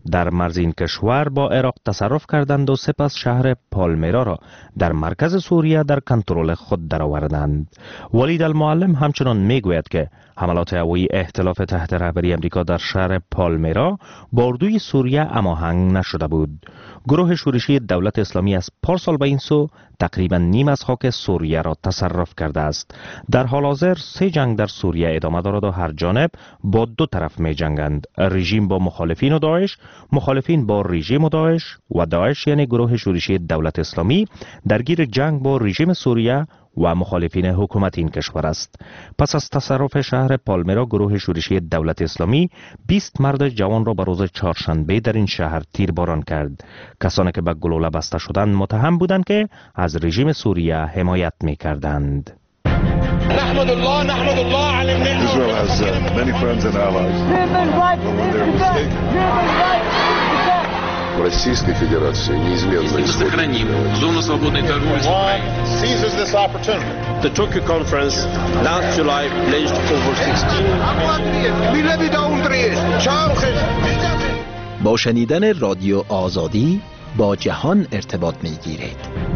در مرز این کشور با عراق تصرف کردند و سپس شهر پالمیرا را در مرکز سوریه در کنترل خود درآوردند. ولید المعلم همچنان میگوید که حملات هوایی ائتلاف تحت رهبری امریکا در شهر پالمیرا با اردوی سوریه هماهنگ نشده بود. گروه شورشی دولت اسلامی از پارسال به این سو تقریبا نیم از خاک سوریه را تصرف کرده است. در حال حاضر سه جنگ در سوریه ادامه دارد و هر جانب با دو طرف می جنگند. رژیم با مخالفین و داعش، مخالفین با رژیم و داعش و داعش یعنی گروه شورشی دولت اسلامی درگیر جنگ با رژیم سوریه و مخالفین حکومت این کشور است. پس از تصرف شهر پالمیرا گروه شورشی دولت اسلامی بیست مرد جوان را به روز چهارشنبه در این شهر تیرباران کرد. کسانی که به گلوله بسته شدند متهم بودند که از رژیم سوریه حمایت می کردند. نحمد الله نحمد الله على Israel has uh, many friends and allies. Российской Федерации неизменно сохраним зону свободной торговли с Украиной. seizes this opportunity. The Tokyo conference last July pledged over sixteen با شنیدن رادیو آزادی با جهان ارتباط می‌گیرید.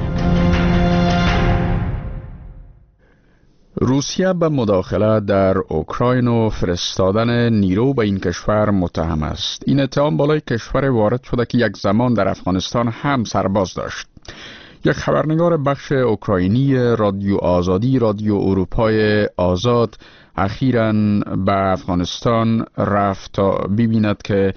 روسیه به مداخله در اوکراین و فرستادن نیرو به این کشور متهم است. این اتهام بالای کشور وارد شده که یک زمان در افغانستان هم سرباز داشت. یک خبرنگار بخش اوکراینی رادیو آزادی رادیو اروپای آزاد اخیراً به افغانستان رفت تا ببیند که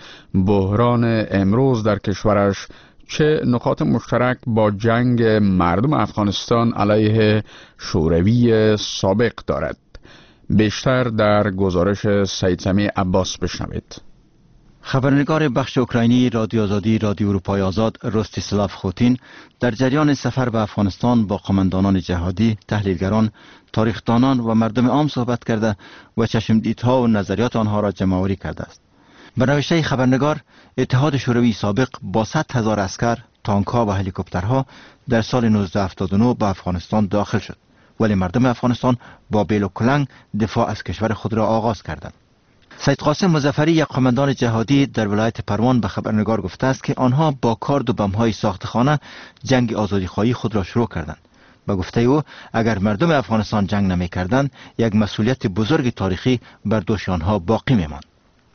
بحران امروز در کشورش چه نقاط مشترک با جنگ مردم افغانستان علیه شوروی سابق دارد. بیشتر در گزارش سید سمیع عباس بشنوید. خبرنگار بخش اوکراینی رادیو آزادی رادیو اروپای آزاد روستیسلاف خوتین در جریان سفر به افغانستان با قماندانان جهادی، تحلیلگران، تاریخدانان و مردم عام صحبت کرده و چشمدیدها و نظریات آنها را جمع‌آوری کرده است. به نوشته خبرنگار، اتحاد شوروی سابق با صد هزار عسکر، تانک‌ها و هلیکوپترها در سال نوزده هفتاد و نه به افغانستان داخل شد، ولی مردم افغانستان با بیل و کلنگ دفاع از کشور خود را آغاز کردند. سید قاسم مظفری، یک قماندان جهادی در ولایت پروان، به خبرنگار گفته است که آنها با کارد و بم‌های ساختخانه جنگ آزادیخواهی خود را شروع کردند. به گفته او، اگر مردم افغانستان جنگ نمی‌کردند، یک مسئولیت بزرگ تاریخی بر دوش آنها باقی می‌ماند.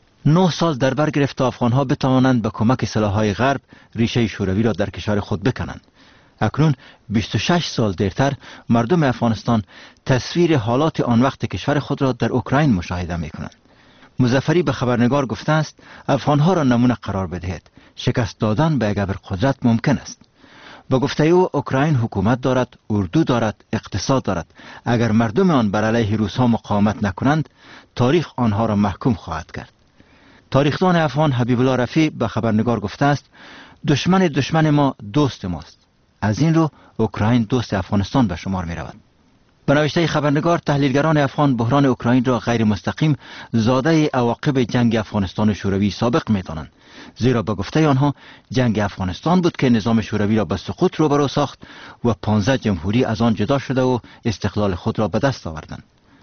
نه سال در بر گرفت تا افغانها بتوانند به کمک سلاح‌های غرب ریشه شوروی را در کشور خود بکنند. اکنون بیست و شش سال دیرتر مردم افغانستان تصویر حالات آن وقت کشور خود را در اوکراین مشاهده می‌کنند. مظفری به خبرنگار گفته است افغانها را نمونه قرار بدهید. شکست دادن به یک ابرقدرت ممکن است. با گفته او، اوکراین حکومت دارد، اردو دارد، اقتصاد دارد. اگر مردم آن بر علیه روس‌ها مقاومت نکنند، تاریخ آنها را محکوم خواهد کرد. تاریخدان افغان حبیب الله رفیع به خبرنگار گفته است دشمن دشمن ما دوست ماست. از این رو اوکراین دوست افغانستان به شمار می رود. به نوشته خبرنگار، تحلیلگران افغان بحران اوکراین را غیر مستقیم زاده عواقب جنگ افغانستان شوروی سابق می دانند. زیرا به گفته آنها جنگ افغانستان بود که نظام شوروی را به سقوط روبرو ساخت و پانزده جمهوری از آن جدا شده و استقلال خود را به دست آوردند.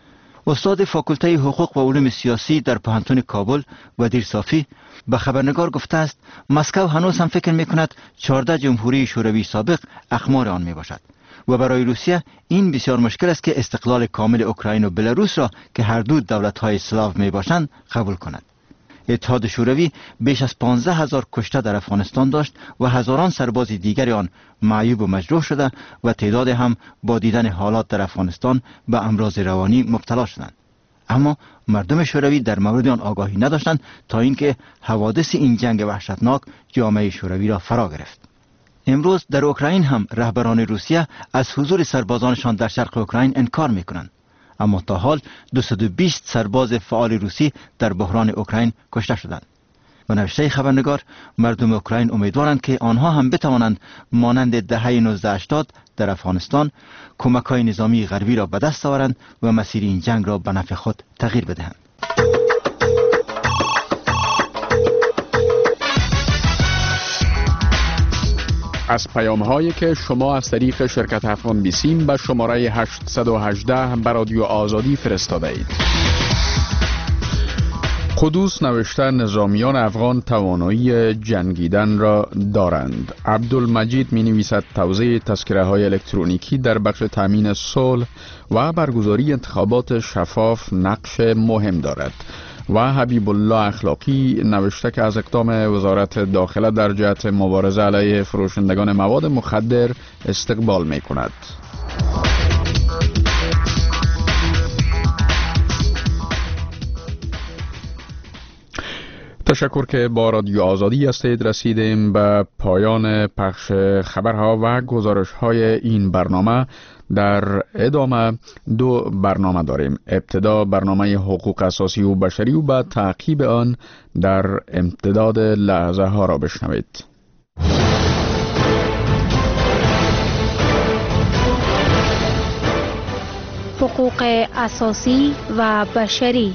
استاد فاکولته حقوق و علوم سیاسی در پوهنتون کابل ودیر صافی به خبرنگار گفته است مسکو هنوز هم فکر می کند چهارده جمهوری شوروی سابق اقمار آن می باشد و برای روسیه این بسیار مشکل است که استقلال کامل اوکراین و بلاروس را که هر دو دولت‌های اسلاو می باشند قبول کند. اتحاد شوروی بیش از پانزده هزار کشته در افغانستان داشت و هزاران سرباز دیگر آن معیوب و مجروح شده و تعداد هم با دیدن حالات در افغانستان به امراض روانی مبتلا شدند. اما مردم شوروی در مورد آن آگاهی نداشتند تا اینکه حوادث این جنگ وحشتناک جامعه شوروی را فرا گرفت. امروز در اوکراین هم رهبران روسیه از حضور سربازانشان در شرق اوکراین انکار میکنند. اما تا حال دویست و بیست سرباز فعال روسی در بحران اوکراین کشته شدند. و نوشته خبرنگار، مردم اوکراین امیدوارند که آنها هم بتوانند مانند دهه نوزده هشتاد در افغانستان کمک‌های نظامی غربی را به دست آورند و مسیر این جنگ را به نفع خود تغییر بدهند. از پیام هایی که شما از طریق شرکت افغان بیسیم به شماره هشت یک هشت به رادیو آزادی فرستاده اید. قدوس نوشته نظامیان افغان توانایی جنگیدن را دارند. عبدالمجید می نویسد توزیع تذکره های الکترونیکی در بخش تامین صلح و برگزاری انتخابات شفاف نقش مهم دارد. و حبیب الله اخلاقی نوشته که از اقدام وزارت داخله در جهت مبارزه علیه فروشندگان مواد مخدر استقبال می کند. تشکر که با رادیو آزادی هستید. رسیدیم به پایان پخش خبرها و گزارش‌های این برنامه. در ادامه دو برنامه داریم. ابتدا برنامه حقوق اساسی و بشری و بعد تعقیب آن در امتداد لحظه ها را بشنوید. حقوق اساسی و بشری.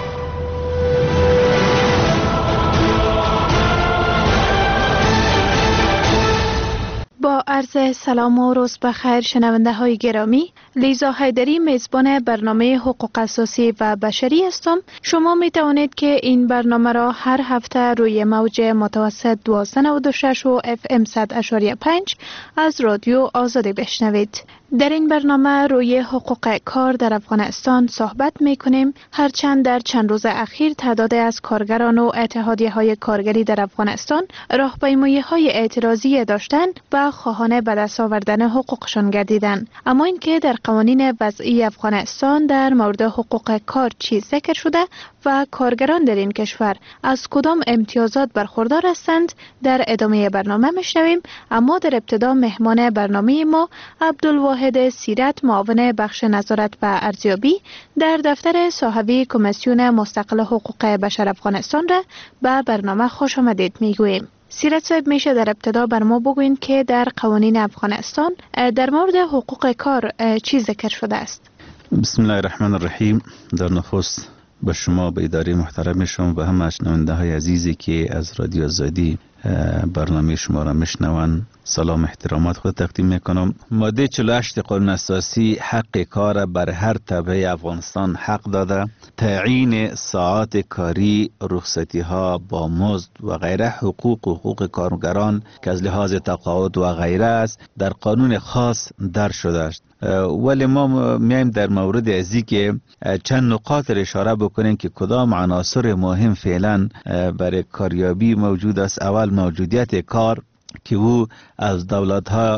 با عرض سلام و روز بخیر شنونده های گرامی، لیزا حیدری میزبان برنامه حقوق اساسی و بشری هستم. شما می توانید که این برنامه را هر هفته روی موج متوسط دویست و نود و شش و اف ام صد و پنج از رادیو آزادی بشنوید. در این برنامه روی حقوق کار در افغانستان صحبت می کنیم، هرچند در چند روز اخیر تعداد از کارگران و اتحادیه های کارگری در افغانستان راهپیمایی های اعتراضی داشتند و خواهان به دست آوردن حقوقشان گردیدند. اما اینکه در قوانین وضعی افغانستان در مورد حقوق کار چی ذکر شده و کارگران در این کشور از کدام امتیازات برخوردار هستند در ادامه برنامه میشنویم. اما در ابتدا مهمان برنامه ما عبدالواحد سیرت، معاون بخش نظارت و ارزیابی در دفتر صاحبی کمیسیون مستقل حقوق بشر افغانستان را به برنامه خوش آمدید میگوییم. سیرت صاحب، میشه در ابتدا بر ما بگوین که در قوانین افغانستان در مورد حقوق کار چی ذکر شده است؟ بسم الله الرحمن الرحیم. در نخست به شما، به اداره محترمشون و همه شنونده های عزیزی که از رادیو آزادی برنامه شما را میشنوند سلام احترامات خود تقدیم میکنم. ماده چهل و هشت قانون اساسی حق کار بر هر تبع افغانستان حق داده. تعیین ساعات کاری، رخصتی ها با مزد و غیره حقوق و حقوق کارگران که از لحاظ تقاعد و غیره است در قانون خاص در شده است. ولی ما میایم در مورد ازی که چند نقاط را اشاره بکنیم که کدام عناصر مهم فعلا برای کاریابی موجود است. اول موجودیت کار که او از دولت ها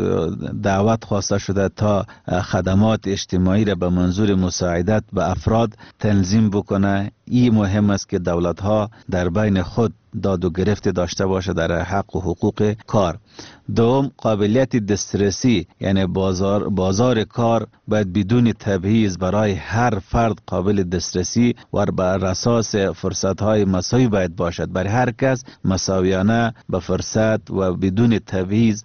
دعوت خواسته شده تا خدمات اجتماعی را به منظور مساعدت به افراد تنظیم بکنه. این مهم است که دولت ها در بین خود داد و گرفت داشته باشه در حق و حقوق کار. دوم، قابلیت دسترسی، یعنی بازار بازار کار باید بدون تبعیض برای هر فرد قابل دسترسی و بر اساس فرصت های مساوی باید باشد. برای هر کس مساویانه به فرصت و بدون تبعیض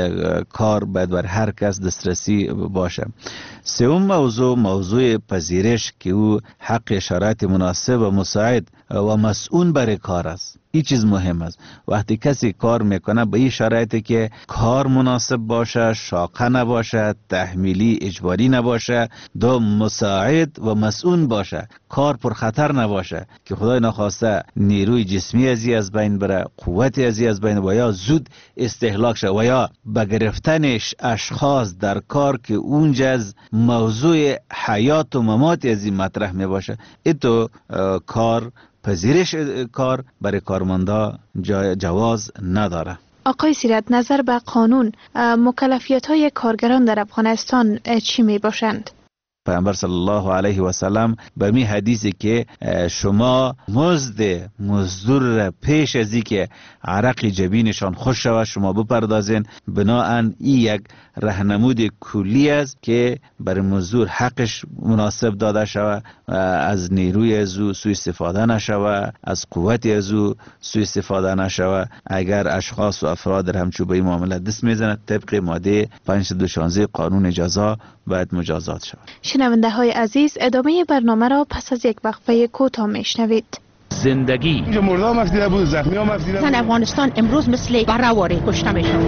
کار باید بر هر کس دسترسی باشه. سوم موضوع، موضوع پذیرش که او حق شرایط مناسب و مساعد و مسئول برای کار است. این چیز مهم است. وقتی کسی کار میکنه به این شرایطی که کار مناسب باشه، شاقه نباشه، تحمیلی اجباری نباشه، دو مساعد و مسئول باشه، کار پر خطر نباشه که خدای نخواسته نیروی جسمی ازی از بین بره، قوت ازی از بین و یا زود استهلاک شه و یا به گرفتنش اشخاص در کار که اونجا از موضوع حیات و ممات ازی مطرح می باشه. ایتو کار پذیرش کار برای کارمندا جواز نداره. آقای سیرت، نظر به قانون مکلفیت های کارگران در افغانستان چی می باشند؟ پیامبر صلی الله علیه و سلم به می حدیثی که شما مزد مزدور را پیش از اینکه عرق جبینشان خوش شود شما بپردازین، بناهن این یک راهنمود کلی است که برای مزدور حقش مناسب داده شود، از نیروی از او سوء استفاده نشود، از قوت از او سوء استفاده نشود. اگر اشخاص و افراد در همچوبه معامله دست میزنند طبق ماده پانصد و شانزده قانون جزا باید مجازات شود. شنونده های عزیز، ادامه برنامه را پس از یک وقفه کوتاه میشنوید. زندگی مردم مفدیده بود، زخمی ها مفدیده بود. زن افغانستان امروز مثل برهواره کشته میشن.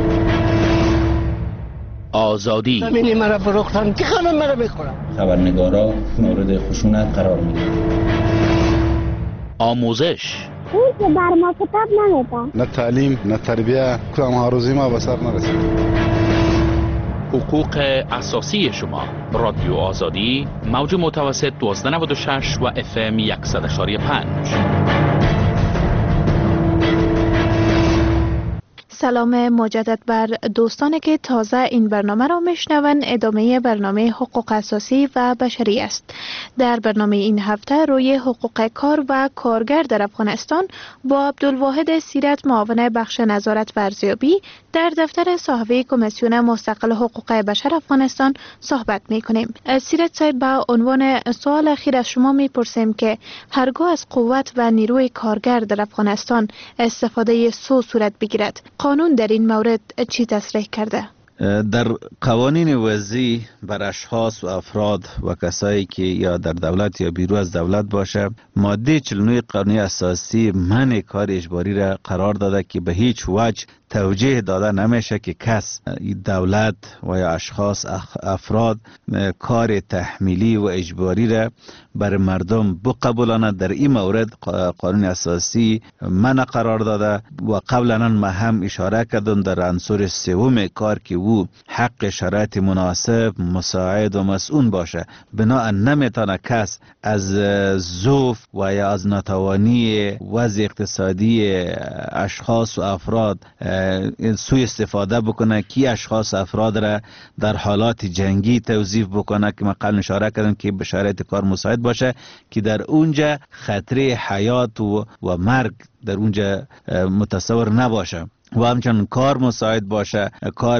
آزادی زمینی مرا فروختن که خانم مرا میخورم. خبرنگارا مورد خشونت قرار میدن. آموزش. این که بر ما کتاب نمیدن. نه تعلیم نه تربیه، کدام ها روزی ما به سر نرسید. حقوق اساسی شما. رادیو آزادی، موج متوسط دوازده نود و شش و اف ام صد و پنج. سلام مجدد بر دوستانی که تازه این برنامه را میشنوند. ادامه برنامه حقوق اساسی و بشری است. در برنامه این هفته روی حقوق کار و کارگر در افغانستان با عبدالواحد سیرت، معاون بخش نظارت و ارزیابی در دفتر صاحب کمیسیون مستقل حقوق بشر افغانستان صحبت میکنیم. سیرت صاحب، با عنوان سوال اخیر از شما میپرسیم که هرگاه از قوت و نیروی کارگر در افغانستان استفاده سو صورت بگیرد، قانون در این مورد چی تصریح کرده؟ در قوانین وضعی بر اشخاص و افراد و کسایی که یا در دولت یا بیرون از دولت باشه، ماده چهل و نه قانون اساسی منع کار اجباری را قرار داده که به هیچ وجه توجیه داده نمیشه که کس دولت و یا اشخاص افراد کار تحمیلی و اجباری را بر مردم بقبولاند. در این مورد قانون اساسی منع قرار داده و قبلا ما هم اشاره کردم در عنصر سوم کار که او حق شرایط مناسب، مساعد و مسئول باشه. بنابراین نمیتونه کس از ضعف و یا از ناتوانی وضع اقتصادی اشخاص و افراد سوء استفاده بکنه که اشخاص افراد را در حالات جنگی توظیف بکنه که ما قبل اشاره کردم که به شرایط کار مساعد باشه که در اونجا خطر حیات و, و مرگ در اونجا متصور نباشه و همچنان کار مساعد باشه، کار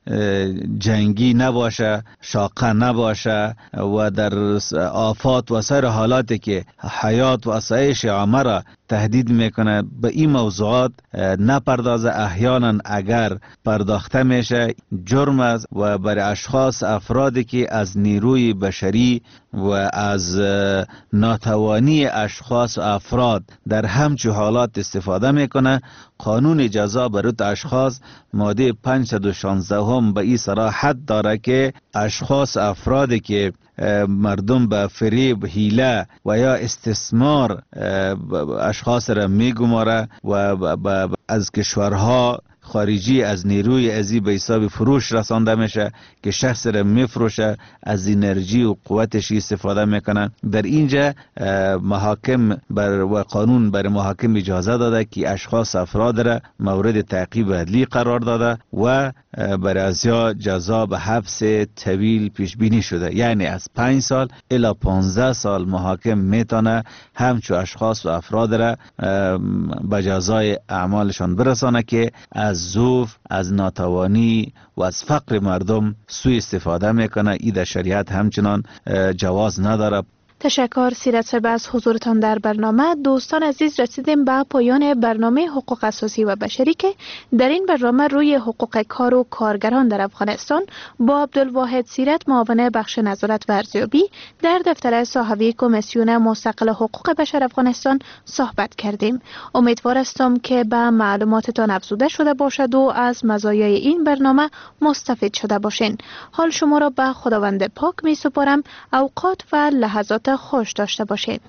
جنگی نباشه، شاقه نباشه و در آفات و سایر حالاتی که حیات و آسایش عامه را تهدید میکنه به این موضوعات نپردازه. احیانا اگر پرداخته میشه جرم است و برای اشخاص افرادی که از نیروی بشری و از ناتوانی اشخاص و افراد در همچون حالات استفاده میکنه. قانون جزا برای اشخاص ماده پانصد و شانزده هم به این صراحت داره که اشخاص افرادی که مردم به فریب، حیله و یا استثمار اشخاص را میگماره و از کشورها خارجی از نیروی ازی به حساب فروش رسانده میشه که شخص را میفروشه، از انرژی و قوتش استفاده میکنن. در اینجا محاکم بر و قانون بر محاکم اجازه داده که اشخاص افراد را مورد تعقیب عدلی قرار داده و بر ازیا جزا به حبس طویل پیش بینی شده، یعنی از پنج سال الی پانزده سال محاکم میتونه همچو اشخاص و افراد را به جزای اعمالشان برسانه که از ضعف، از ناتوانی و از فقر مردم سوء استفاده میکنه. این در شریعت همچنان جواز نداره. تشکر سیرت صاحب از حضورتان در برنامه. دوستان عزیز، رسیدیم به پایان برنامه حقوق اساسی و بشری که در این برنامه روی حقوق کار و کارگران در افغانستان با عبدالواحد سیرت، معاون بخش نظارت و ارزیابی در دفتر صاحب کمیسیون مستقل حقوق بشر افغانستان صحبت کردیم. امیدوار هستم که به معلوماتتان افزوده شده باشد و از مزایای این برنامه مستفید شده باشین. حال شما را به خداوند پاک می سپارم. اوقات و لحظات خوش داشته باشید.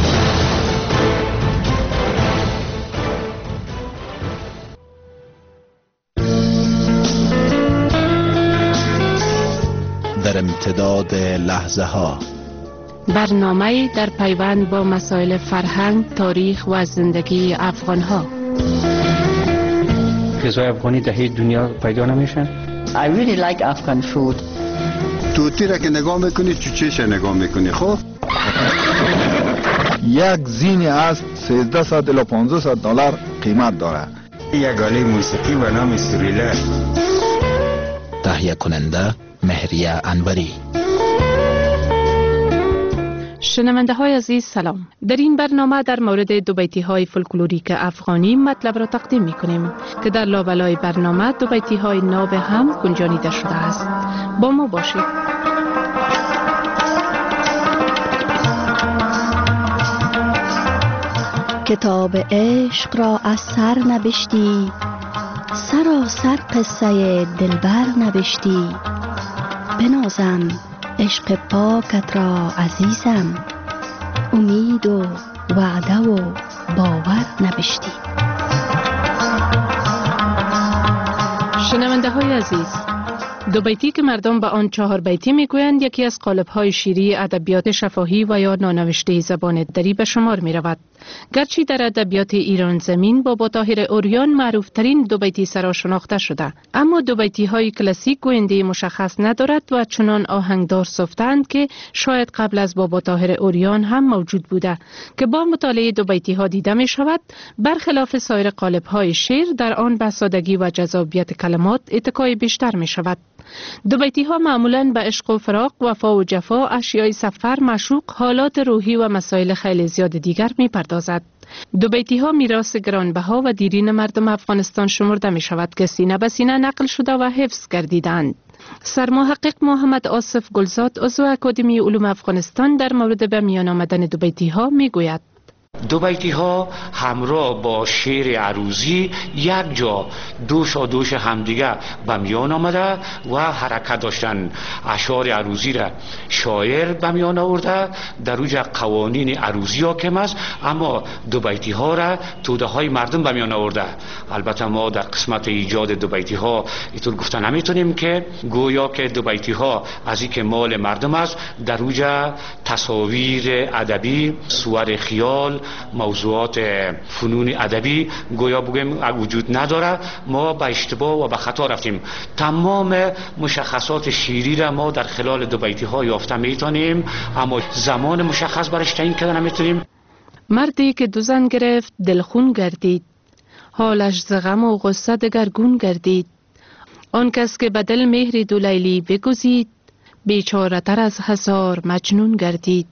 در امتداد لحظه ها، برنامه در پیوند با مسائل فرهنگ، تاریخ و زندگی افغان ها. غذای افغانی در هیچ دنیا پیدا نمیشن. I really like Afghan food. توتی را که نگاه میکنی چوچهش نگاه میکنی. خب یک زین از سیزده صد الی پانزده صد دلار قیمت داره. یک آله موسیقی و نام سوریله. تهیه کننده مهریه انوری. شنونده های عزیز سلام. در این برنامه در مورد دو بیتی های فولکلوریک افغانی مطلب را تقدیم می کنیم که در لابلای برنامه دو بیتی های ناب هم گنجانیده شده است. با ما باشید. کتاب عشق را از سر نبشتی، سراسر قصه دلبر نبشتی. بنازم عشق پاکت را عزیزم، امید و وعده و باور نبشتی. شنونده های عزیز، دو بیتی که مردم به آن چهار بیتی میگویند یکی از قالب‌های شیری ادبیات شفاهی و یا نانوشته زبان دری به شمار می رود. گرچه در ادبیات ایران زمین با با طاهر اوریان معروف ترین دو بیتی سرا شناخته شده، اما دو بیتی های کلاسیک گوینده مشخص ندارد و چنان آهنگدار سفتند که شاید قبل از بابا طاهر اوریان هم موجود بوده که با مطالعه دو بیتی ها دیده می شود برخلاف سایر قالب های شعر در آن به سادگی و جذابیت کلمات اتکای بیشتر می شود. دو بیتی ها معمولاً به عشق و فراق، وفا و جفا، اشیای سفر، معشوق، حالات روحی و مسائل خیلی زیاد دیگر می پردازد. دو بیتی ها میراث گرانبها و دیرین مردم افغانستان شمرده می شود که سینه به سینه نقل شده و حفظ گردیدند. سرمحقق محمد آصف گلزاد عضو اکادمی علوم افغانستان در مورد به میان آمدن دو بیتی ها می گوید: دو بیتی ها همراه با شعر عروضی یک جا دوش و دوش همدیگه به میان آمده و حرکت داشتن. اشعار عروضی را شاعر به میان آورده، در اوج قوانین عروضی حاکم است، اما دو بیتی ها را توده های مردم به میان آورده. البته ما در قسمت ایجاد دو بیتی ها اینطور گفته نمیتونیم که گویا که دو بیتی ها از این که مال مردم است، در اوج تصاویر ادبی، صور خیال، موضوعات فنون ادبی گویا بگیم وجود نداره. ما به اشتباه و به خطا رفتیم. تمام مشخصات شیری را ما در خلال دو بیتی ها یافته میتونیم، اما زمان مشخص برش تعیین کردن نمیتونیم. مردی که دو زن گرفت دلخون گردید، حالش ز غم و غصه دگرگون گردید. آن کس که به دل مهر دو لیلی بگزید، بیچاره تر از هزار مجنون گردید.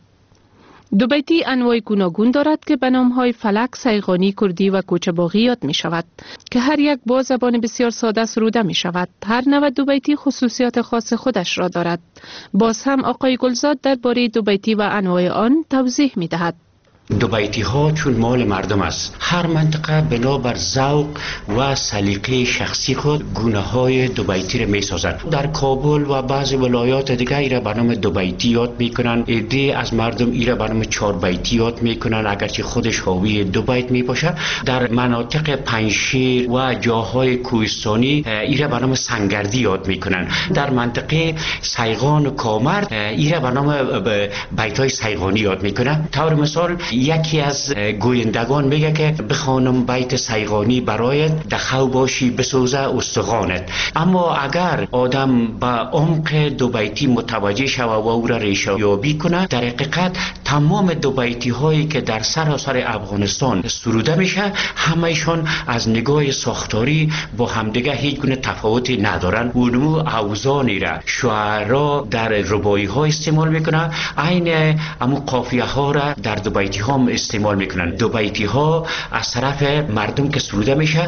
دو بیتی انواع گوناگون دارد که به نام‌های فلک، سیغانی، کردی و کوچه‌باغی یاد می شود که هر یک با زبان بسیار ساده سروده می شود. هر نوع دو بیتی خصوصیات خاص خودش را دارد. باز هم آقای گلزاد درباره دو بیتی و انواع آن توضیح می دهد. دو بیتی ها چون مال مردم است، هر منطقه بنابر ذوق و سلیقه شخصی خود گونه های دو بیتی را می سازد. در کابل و بعض ولایات دیگه ایره به نام دو بیتی یاد می کنن، عده از مردم ایره به نام چهار بیتی یاد می کنن، اگرچه خودش حاوی دو بیت می باشه. در مناطق پنجشیر و جاهای کوهستانی ایره به نام سنگردی یاد می کنن. در منطقه سیغان و کامرد ایره به نام بیت های سیغانی یاد می کنن. طور مثال یکی از گویندگان میگه که بخوانم بیت سیغانی برایت، دخو باشی بسوزه استخوانت. اما اگر آدم با عمق دو بیتی متوجه شود و او را ریشه یابی کنه، در حقیقت تمام دو بیتی هایی که در سراسر افغانستان سروده میشه همهشون از نگاه ساختاری با همدیگه هیچ گونه تفاوتی ندارن. اونمو اوزانی را شعرا در رباعی ها استعمال میکنه، عین امو قافیه ها را در دو بیتی هم استعمال میکنن. دو بیتی ها از طرف مردم که سروده میشه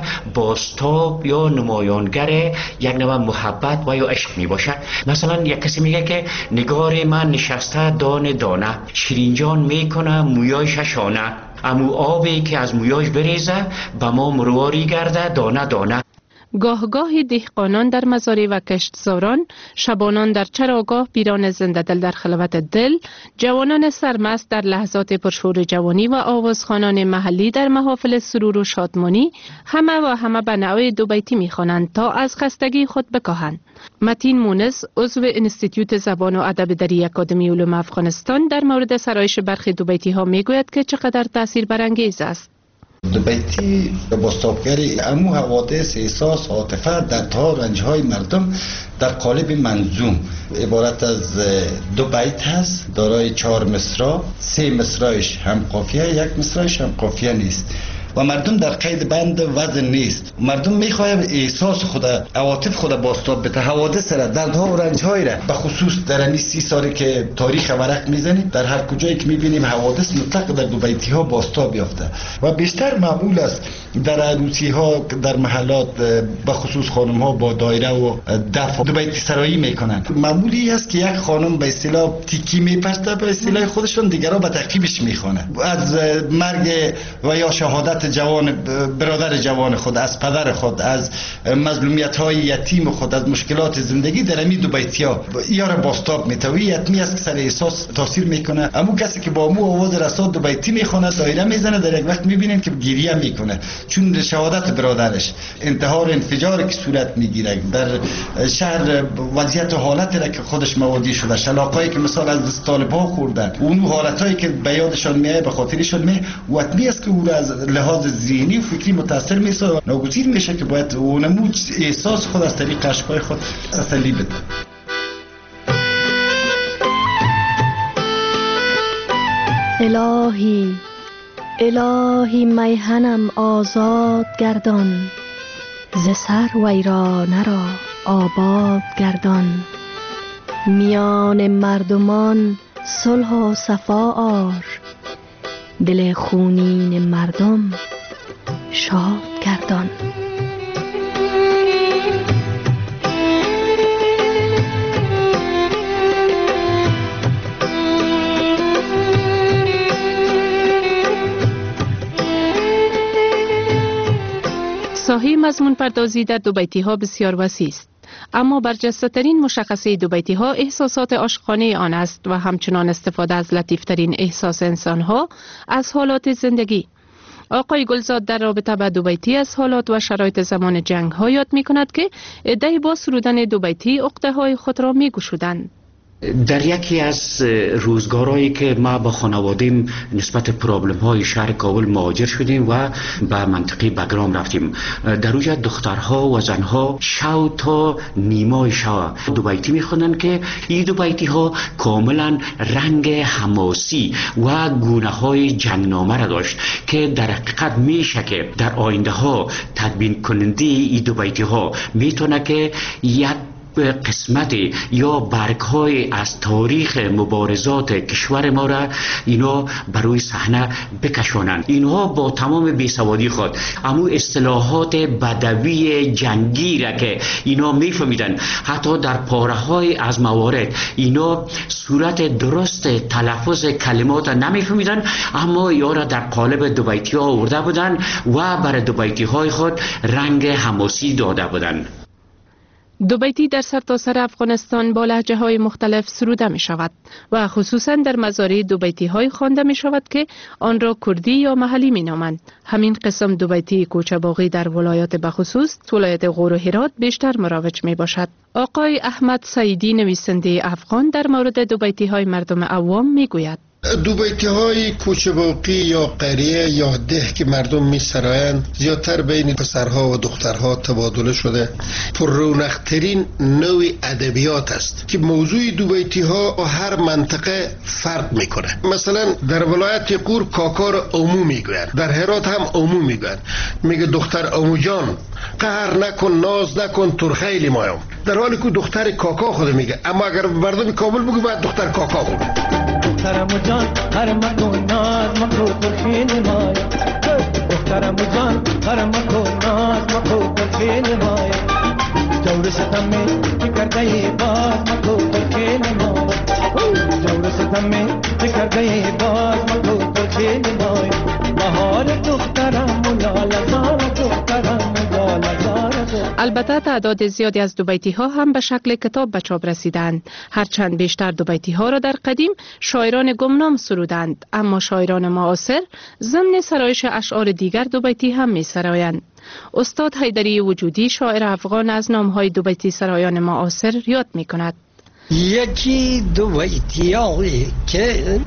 بازتاب یا نمایانگر یک نوع محبت و یا عشق میباشه. مثلا یک کسی میگه که نگار من نشسته دانه دانه، شیرینجان میکنه مویایش شانه، امو آبی که از مویاش بریزه به ما مرواری گرده دانه دانه. گاه گاه دهقانان در مزارع و کشتزاران، شبانان در چراگاه، پیران زنده دل در خلوت دل، جوانان سرمست در لحظات پرشور جوانی و آوازخوانان محلی در محافل سرور و شادمانی، همه و همه به نوع دو بیتی میخوانند تا از خستگی خود بکاهند. متین مونس عضو انستیتوت زبان و ادب در اکادمی علوم افغانستان در مورد سرایش برخی دو بیتی ها میگوید که چقدر تاثیر برانگیز است. دو بیتی بازتابگری امو حوادث، احساس، عاطفه در تا رنجهای مردم در قالب منظوم عبارت از دو بیت هست، دارای چهار مصرع، سه مصرعش هم قافیه، یک مصرعش هم قافیه نیست و مردم در قید بند وزن نیست. مردم میخواهد احساس خود، عواطف خود بازتاب بده، حوادث را، دردها و رنجهای را، به خصوص در این سی سالی که تاریخ ورق میزنیم در هر کجایی که میبینیم حوادث مطلق در دو بیتی ها بازتاب یافته و بیشتر معمول است در عروسی ها، در محلات به خصوص خانم ها با دایره و دف دو بیتی سرایی میکنن. معمولی است که یک خانم به اصطلاح تیکی میپرسته به اصطلاح خودشون، دیگرها به تعقیبش میخوانه. از مرگ و یا شهادت شهادت جوان برادر جوان خود، از پدر خود، از مظلومیت های یتیم خود، از مشکلات زندگی در امی دو بیتیا یا را باستاب میتوی. یتمی است که سر احساس تاثیر میکنه. امو کسی که با مو آواز رسا دو بیتی میخونه دایره میزنه، در یک وقت میبینین که گریه میکنه چون شهادت برادرش. انتحار انفجار که صورت میگیره در شهر، وضعیت و حالتی را که خودش موادی شده، شلاقایی که مثال از دست طالب‌ها خوردن، اون حالتایی که به یادشان میاد به خاطرشان می وطنی است که او را از لحاظ ذهنی و فکری متاثر میسازه. ناگزیر میشه که باید اونمو احساس خود از طریق اشکای خود تسلی بده. الهی الهی میهنم آزاد گردان، ز سر ویرانه را آباد گردان. میان مردمان صلح و صفا آر، دل خونین مردم شاد گردان. ساحه مضمون پردازی در دو بیتی ها بسیار وسیع است، اما برجسته‌ترین مشخصه دو بیتی ها احساسات عاشقانه آن است و همچنان استفاده از لطیفترین احساس انسان ها از حالات زندگی. آقای گلزاد در رابطه با دو بیتی از حالات و شرایط زمان جنگ ها یاد می کند که عده‌ای با سرودن دو بیتی عقده های خود را می گشودند. در یکی از روزگارهایی که ما با خانوادیم نسبت پرابلم های شهر کابل مهاجر شدیم و به منطقه بگرام رفتیم، در اونجا دخترها و زنها شو تا نیمای شو دو بیتی میخوندن که این دو بیتی ها کاملا رنگ حماسی و گونه های جنگنامه را داشت که در حقیقت میشه که در آینده ها تدوین کننده این دو بیتی ها میتونه که یک قسمت یا برگ های از تاریخ مبارزات کشور ما را اینا بروی صحنه بکشانند. اینها با تمام بیسوادی خود امو اصطلاحات بدوی جنگی را که اینا میفهمیدن، حتی در پاره های از موارد اینا صورت درست تلفظ کلمات نمیفهمیدن، اما یا را در قالب دو بیتی ها آورده بودن و بر دو بیتی های خود رنگ حماسی داده بودن. دو بیتی در سرتاسر افغانستان با لهجه های مختلف سروده می شود و خصوصا در مزارع دو بیتی های خوانده می شود که آن را کردی یا محلی می نامند. همین قسم دو بیتی کوچه باغی در ولایات بخصوص ولایت غور و هرات بیشتر مروج می باشد. آقای احمد سعیدی نویسنده افغان در مورد دو بیتی های مردم عوام می گوید: دو بیتی های کوچه باقی یا قریه یا ده که مردم می سرایند زیادتر بین پسرها و دخترها تبادله شده. پر رونق‌ترین نوع ادبیات است که موضوع دو بیتی ها هر منطقه فرق میکنه. مثلا در ولایت غور کاکار امو میگویند، در هرات هم امو میگویند. میگه دختر امو جان قهر نکن، ناز نکن، تو خیلی مایم، در حالی که دختر کاکا خود میگه، اما اگر مردم کابل بگه باید دختر کاکا بگه. دخترم جان هر مکن ناز مکو ترخین مایا، دخترم جان هر مکن ناز مکو ترخین مایا، جور ستمی کرده ای باز مکو ترخین مایا، جور ستمی کرده ای باز مکو ترخین مایا، بهار دخترم و لالزار دخترم و لالزار. البته تعداد زیادی از دو بیتی ها هم به شکل کتاب به چاپ رسیدند. هرچند بیشتر دو بیتی ها را در قدیم شاعران گمنام سرودند، اما شاعران معاصر ضمن سرایش اشعار دیگر دو بیتی هم می سرایند. استاد حیدری وجودی شاعر افغان از نامهای دو بیتی سرایان معاصر یاد می کند. یکی دو بیتیایی که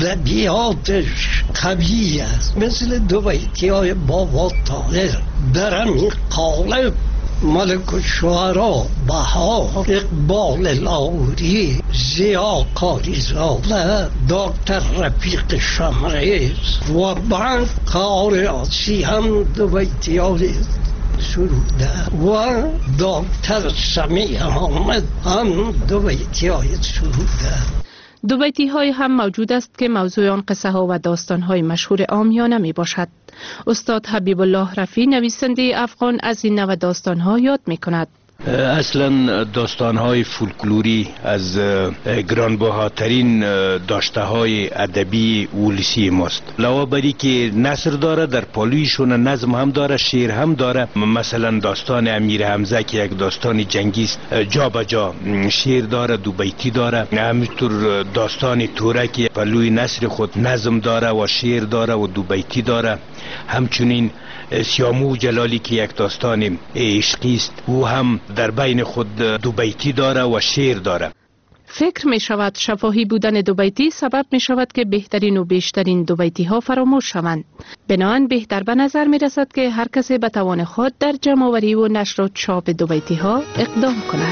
ادبیاتش قوی است، مثل دو بیتیای بابا طاهر، در همین قالب ملک الشعرا بهار، اقبال لاهوری، ضیا قاریزاده، دکتر رفیق شمریز و بعد قاریاسی هم دو بیتیای سروده و دکتر سمیع احمد هم دو بیتی های سروده. دو بیتی های هم موجود است که موضوع آن قصه ها و داستان های مشهور عامیانه می باشد. استاد حبیب الله رفی نویسنده افغان از این نوع داستان ها یاد می کند. اصلا داستان‌های فولکلوری از گرانبهاترین داشته‌های ادبی ولسی ماست. علاوه بری که نثر داره، در پالویشون نظم هم داره، شعر هم داره. مثلا داستان امیر حمزه که یک داستان جنگی است، جا به جا شعر داره، دو بیتی داره. همینطور داستان تورک که پلوی نثر خود نظم داره و شعر داره و دو بیتی داره. همچنین سیامو جلالی که یک داستان عشقی است، او هم در بین خود دو بیتی داره و شعر داره. فکر می شود شفاهی بودن دو بیتی سبب می شود که بهترین و بیشترین دو بیتی ها فراموش شوند. بنابراین بهتر به نظر می رسد که هر کسی به توان خود در جمع آوری و نشر و چاپ دو بیتی ها اقدام کند.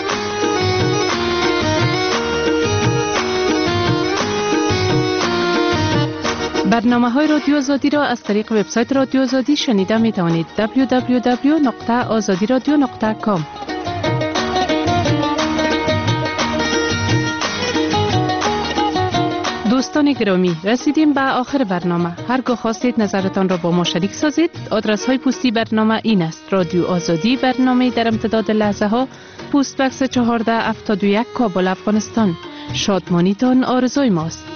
برنامه های رادیو آزادی را از طریق وبسایت رادیو آزادی شنیده می توانید. دبلیو دبلیو دبلیو نقطه آزادی رادیو نقطه کام. دوستان گرامی، رسیدیم به آخر برنامه. هرگاه خواستید نظرتان را با ما شریک سازید، آدرس های پستی برنامه این است: رادیو آزادی، برنامه در امتداد لحظه ها، پست بکس چهارده هفتاد و یک، کابل، افغانستان. شادمانیتان آرزوی ماست.